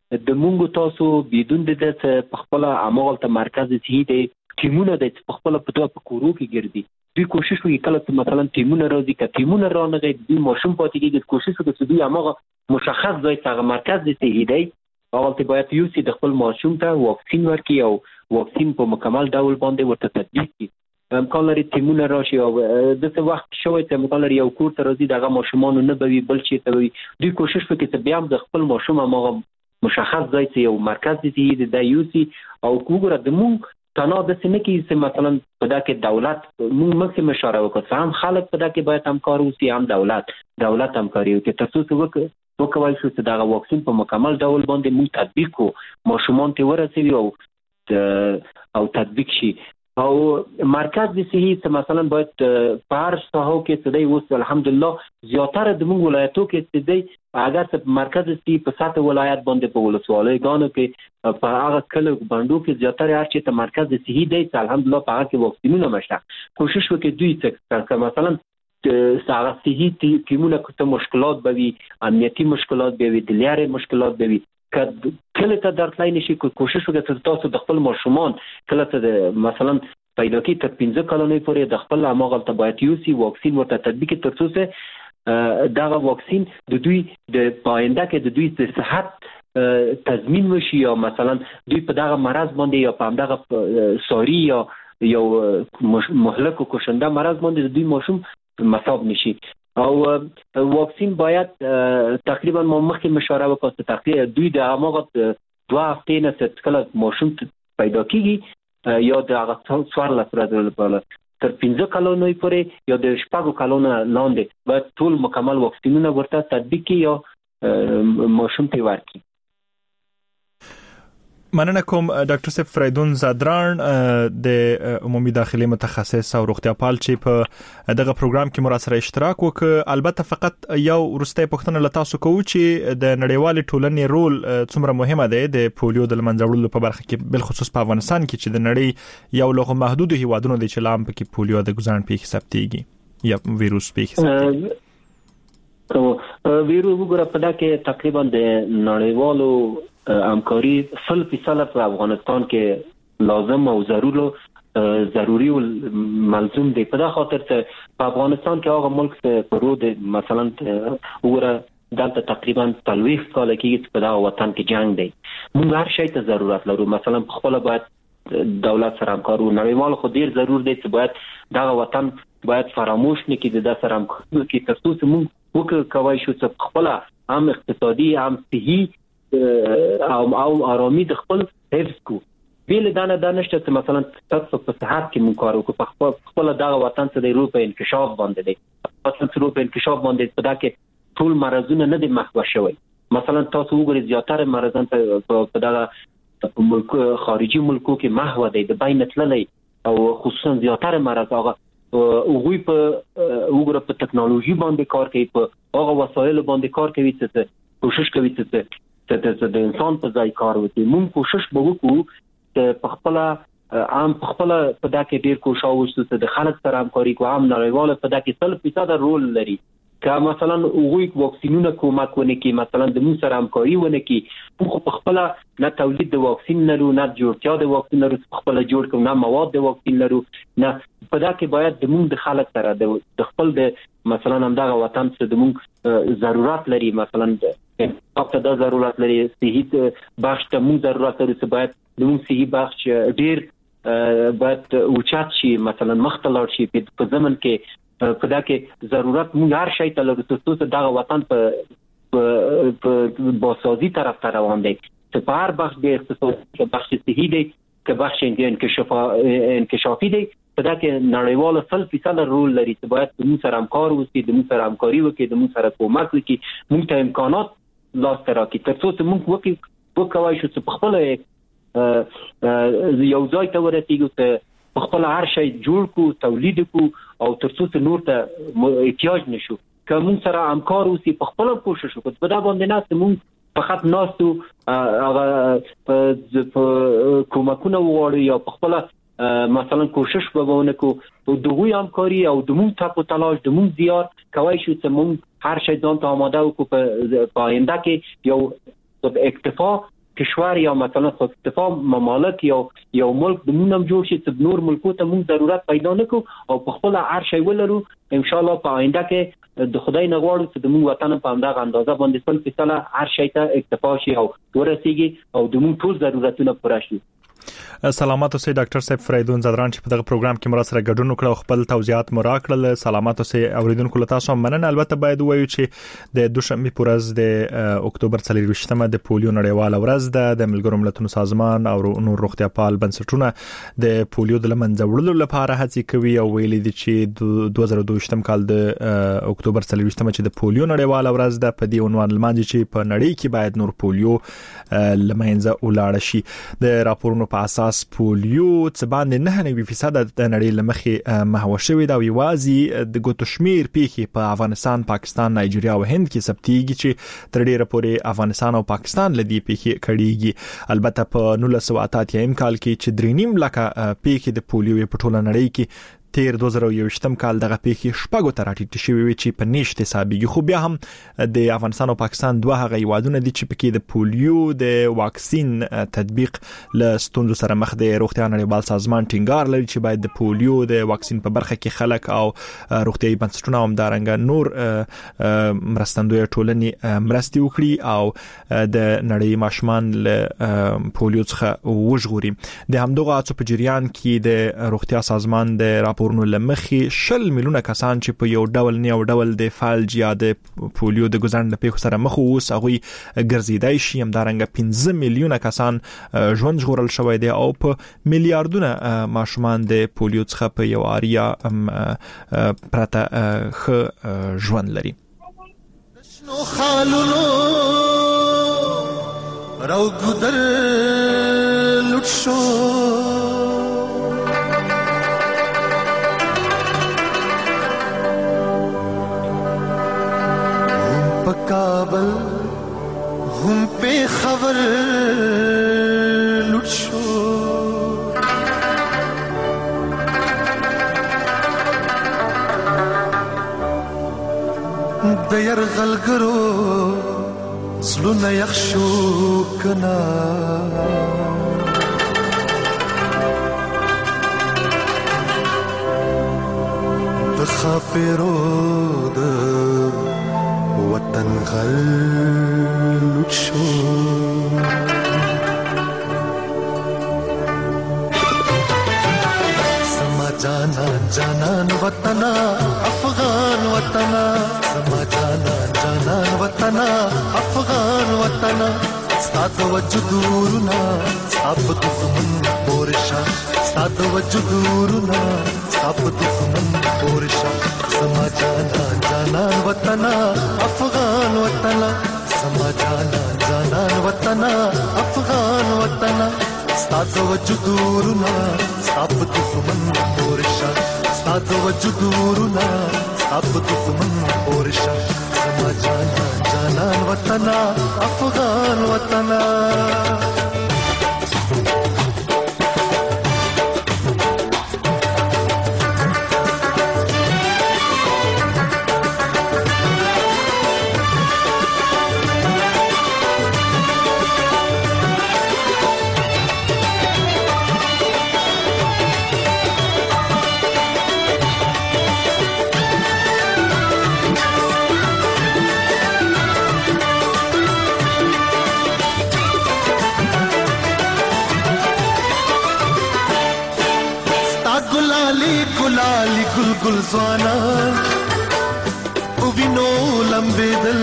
د مونږ تاسو بدون د خپل عمل ته مرکز صحي دی ټیمونه د خپل په توګه په کورو کې ګرځي دوی کوشش کوي کله مثلا ټیمونه راځي که ټیمونه رانغی دوی ماشوم پاتې کېږي کوشش کوي چې دوی هغه مشخص ځای ته مرکز صحي دی اول ته باید یو سي د خپل ماشوم ته واکسین ورکړي او واکسین په مکمل ډول باندې ورته تطبیق کړي امکان لري ټیمونه راشي او د څه وخت شوی ته امکان لري یو کور ته راځي دغه ماشومان نه بوي بل چې ته وي دوی کوشش کوي چې بیا هم د خپل ماشوم هغه مشخص ځای ته یو مرکز صحي دی د یو سي او وګوره د مونږ تنها د سینې کې چې مثلا په دا کې دولت موږ مخکې اشاره وکړه هم خلک په دا کې باید همکار اوسي هم دولت همکاري وکړي ترڅو وکوي شو چې دا واکسین په مکمل ډول باندې موږ تطبیق کو ماشومان ته ورسوي او تطبیق شي او مرکز د صحي څخه مثلا باید په هر ساحو کې څه دی اوس الحمدلله زیاتره د موږ ولایتو کې څه دی اگر څه مرکز صحي په ساته ولایت باندې په ولسوالیانو کې په هغه کله باندې کې زیاتره هر چې ته مرکز صحي دی الحمدلله په هغه کې واکسینونه مشته کوشش وکړي دوی څه مثلا ساغه صحي ټیمونه کوم مشکلات بوي امنیتي مشکلات بوي د لارې مشکلات بوي کله ته درتلای نشي کوشش وکړه چې تاسو د خپل ماشومان کله ته مثلا پیدا کی تر 15 کلونې پورې د خپل اماغل ته باید یو سي واکسین ورته تطبیق ترڅو دا واکسین د دوی د پاینده کې د دوی د صحت تضمین وشي او مثلا دوی په دغه مرض باندې یا په دغه ساری یا یو مهلک او کوشنده مرض باندې دوی ماشوم مصاب نشي او واکسین باید تقریبا ما مخکې مشوره وکړه چې تقریبا دوی د هغه 2 هفتې نه څخه کله ماشوم پیدا کیږي یا د هغه څوار لپاره تر 15 کلونې پورې یا د 6 کلونو لاندې باید ټول مکمل واکسینونه ورته تطبیق کړي یا ماشوم ته ورکړي. مننه کوم ډاکټر صاحب فریدون زادران د عمومي داخلي متخصص او روغتیا پال چې په دغه پروګرام کې مراسره اشتراک وکړ. البته فقط یو ورستۍ پوښتنه له تاسو کوو چې د نړیوال ټولنې رول څومره مهمه ده د پولیو د منځ وړلو په برخه کې بل خصوص په افغانستان کې چې د نړۍ یو لغه محدود هیوادونو د چلام په کې پولیو د ګزان په حساب تیږي یا ویروس په حساب تیږي ویروس وګوره په دا کې تقریبا د نړیوالو همکاري 100% په افغانستان کې لازم او ضروري او ملزوم دی په دا خاطر چې په افغانستان کې هغه ملک ته پرود مثلا وګوره دلته تقریبا 30 کال کې په دا وطن کې جنگ دی موږ هر شي ته ضرورت لرو مثلا په خپل باید دولت سره همکارو نړیوال خو ډیر ضرور دی چې باید دا وطن باید فراموش نه کړي د سره همکاري کې ترڅو موږ وکوي شو چې خپل هم اقتصادي هم صحي او آرامي د خپل حفظ کو بیل دانه نشته چې مثلا تاسو په صحت کې مونږ کار وکړو په خپل دغه وطن ته د روپ انکشاف باندې دی اصل روپ انکشاف باندې په دا کې ټول مرزونه نه دي محو شوی مثلا تاسو وګورئ زیاتره مرزان په دغه ملک خارجي ملکو کې محو دي د بین تللی او خصوصا زیاتره مرز هغه وګوي په وګوره په ټکنالوژي باندې کار کوي په هغه وسایل باندې کار کوي چې کوشش کوي چې د انسان په ځای کار وکړي موږ کوشش وکړو چې په خپل عام په خپل په دا کې ډیر کوشش وشو چې د خلک سره همکاري کوو هم نړیواله په دا کې 100% رول لري که مثلا وګوي واکسینونه کومک ونه کی مثلا د موږ سره همکاري ونه کی خو په خپل نه تولید د واکسین لرو نه جوړتیا د واکسین لرو خپل جوړ کوو نه مواد د واکسین لرو نه په دا کې باید د موږ د خلک سره د خپل د مثلا همدغه وطن څخه د موږ ضرورت لري مثلا په دا ضرورت لري صحي بخش ته موږ ضرورت لري چې باید د موږ صحي بخش ډیر باید اوچت شي مثلا مختلف شي په زمن کې په دا کې ضرورت موږ هر شي ته لرو چې دغه وطن په باسازي طرف ته روان دی چې په هر بخش د اقتصادي بخش صحي دی که بخش انکشافي دی په دا کې نړیواله 100% رول لري چې باید موږ سره همکار اوسي د موږ سره همکاري وکړي د موږ سره کومک وکړي موږ ته امکانات لاس ته راکړي ترڅو چې موږ وکوي شو چې په خپل یو ځای ته ورسېږو چې په خپل هر شی جوړ کو تولید کو او ترڅو چې نور ته احتیاج نشو که موږ سره همکار اوسي په خپل کوشش وکړو په دا باندې نه موږ فقط ناستو هغه کومکونه وغواړو یا په خپل مثلا کوشش وبونه کو دغه همکاري او د موږ ته په تلاش د موږ زیار کوي شو چې موږ هر شي ځان ته آماده وکړو په آینده کې یو اکتفا کشور یا مثلا خودکفا ممالک یا ملک د مونږ جوړ شي چې نور ملکو ته مونږ ضرورت پیدا نکو او په خپل هر شی ولرو ان شاء الله په آینده کې د خدای نه غواړو چې د مونږ وطن په همدغه اندازه باندې خپل فیصله هر شی ته اکتفا شي او ورسیږي او د مونږ ټول ضرورتونه پوره شي. سلامات اوسئ ډاکټر صاحب فریدون زدران چې په دغه پروګرام کې مرسته ګډون وکړ او خپل توضیحات مو راکړل. سلامات اوسئ اوریدونکو له تاسو مننه. البته باید وایو چې د دوشنبه په ورځ د اکتوبر 23مه د پولیو نړیواله ورځ ده. د ملګرو ملتونو سازمان او نور روغتیا پال بنسټونه د پولیو د لمنځه وړلو لپاره هڅې کوي او ویلي دي چې 2022م کال د اکتوبر 23مه چې د پولیو نړیواله ورځ ده په دې عنوان لمانځي چې په نړۍ کې باید نور پولیو لمنځه ولاړ شي. د راپورونو په اساس پولیو څه باندې 9% د نړۍ لمخې محو شوی دا ویوازي د ګوتو شمیر پیخي په افغانستان، پاکستان، نایجیریا او هند کې ثبتېږي چې تر ډیره پورې افغانستان او پاکستان لدی پیخي کړيږي. البته په 1988 کال کې چې 3.5 لکه پیخي د پولیو په ټوله نړۍ کې تیر 2021م کال دغه پیخي شپږو ته راټیټ شوی وي چې په نشته حسابيږي. خو بیا هم د افغانستان او پاکستان دوه هغه هیوادونه دي چې پکې د پولیو د واکسین تطبیق له ستونزو سره مخ دي. روغتیا نړیوال سازمان ټینګار لري چې باید د پولیو د واکسین په برخه کې خلک او روغتیايي بنسټونه هم دارنګ نور مرستندوی ټولنې مرستي وکړي او د نړۍ ماشومان له پولیو څخه وژغوري. د همدغه اڅو په جریان کې د روغتیا سازمان د راپورونو لمخې 10 میلیونه کسان چې په یو ډول نه یو ډول د فالج یا د پولیو د ګزند په پیښو سره مخ اوس هغه ګرځیدای شي. همدارنګه 15 میلیونه کسان ژوند ژغورل شوی دی او په میلیارډونه ماشومان د پولیو څخه په یو آریا پرته خ ژوند لري. شنو خالونو راو ګدر لټ شو کابل هم په خبر لټ شو د يرغلګرو سلونه يخشو کنا د خافرو د وطن غلط شو سما جانا جانان وطنا افغان وطنا سما جانا جانان وطنا افغان وطنا ستاد وجودورنا ساب دښمن پورشا ستاد وجودورنا ساب دښمن پورشا سما جانا جانان وطنا افغان وطنا سما جانا جانان وطنا افغان وطنا ستاد وجودورنا ساب دښمن پورشا ستاد وجودورنا ساب دښمن پورشا سما جانا جانان وطنا افغان وطنا गुलाली गुल गुल ज़वाना उविनो लंबे दिल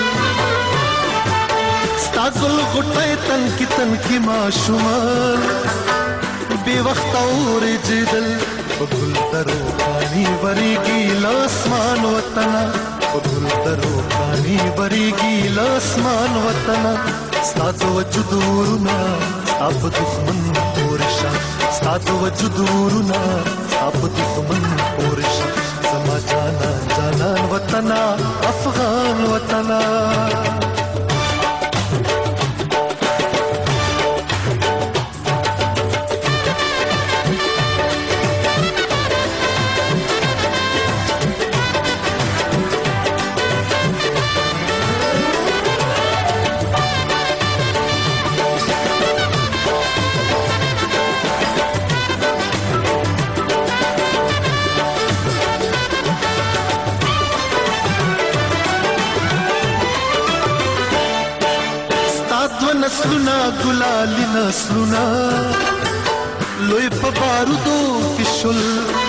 स्तागुल गुटे तन की माशुमान बेवक्त और जिदल बगुल तरो पानी वरीगी लासमान वतना बगुल तरो पानी वरीगी लासमान वतना स्ताद वजुदूरना आप दुश्मन पोरशा स्ताद वजुदूरना आप दुश्मन पोरशा समा जाना जानान वतना अफगान वतना فصلونه ګلالي نسلونه لوی په بارودو کې شل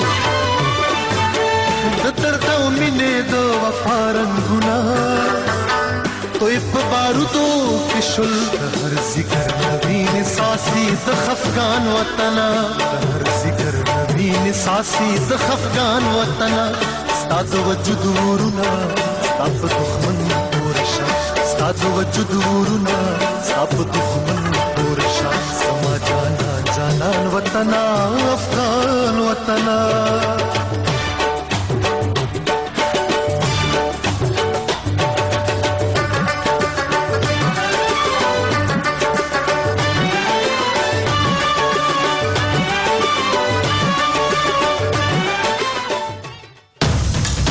د درد او مینې د وفا رنګونه توی په بارودو کې شل هر ذکر نوین ساسي د خفقان وطن هر ذکر نوین ساسي د خفقان وطن ستاد وجود ورونه ستاد دښمن ورشه ستاد وجود ورونه ستاد دښمن ورشه سما جانا جانان وطن افغان وطن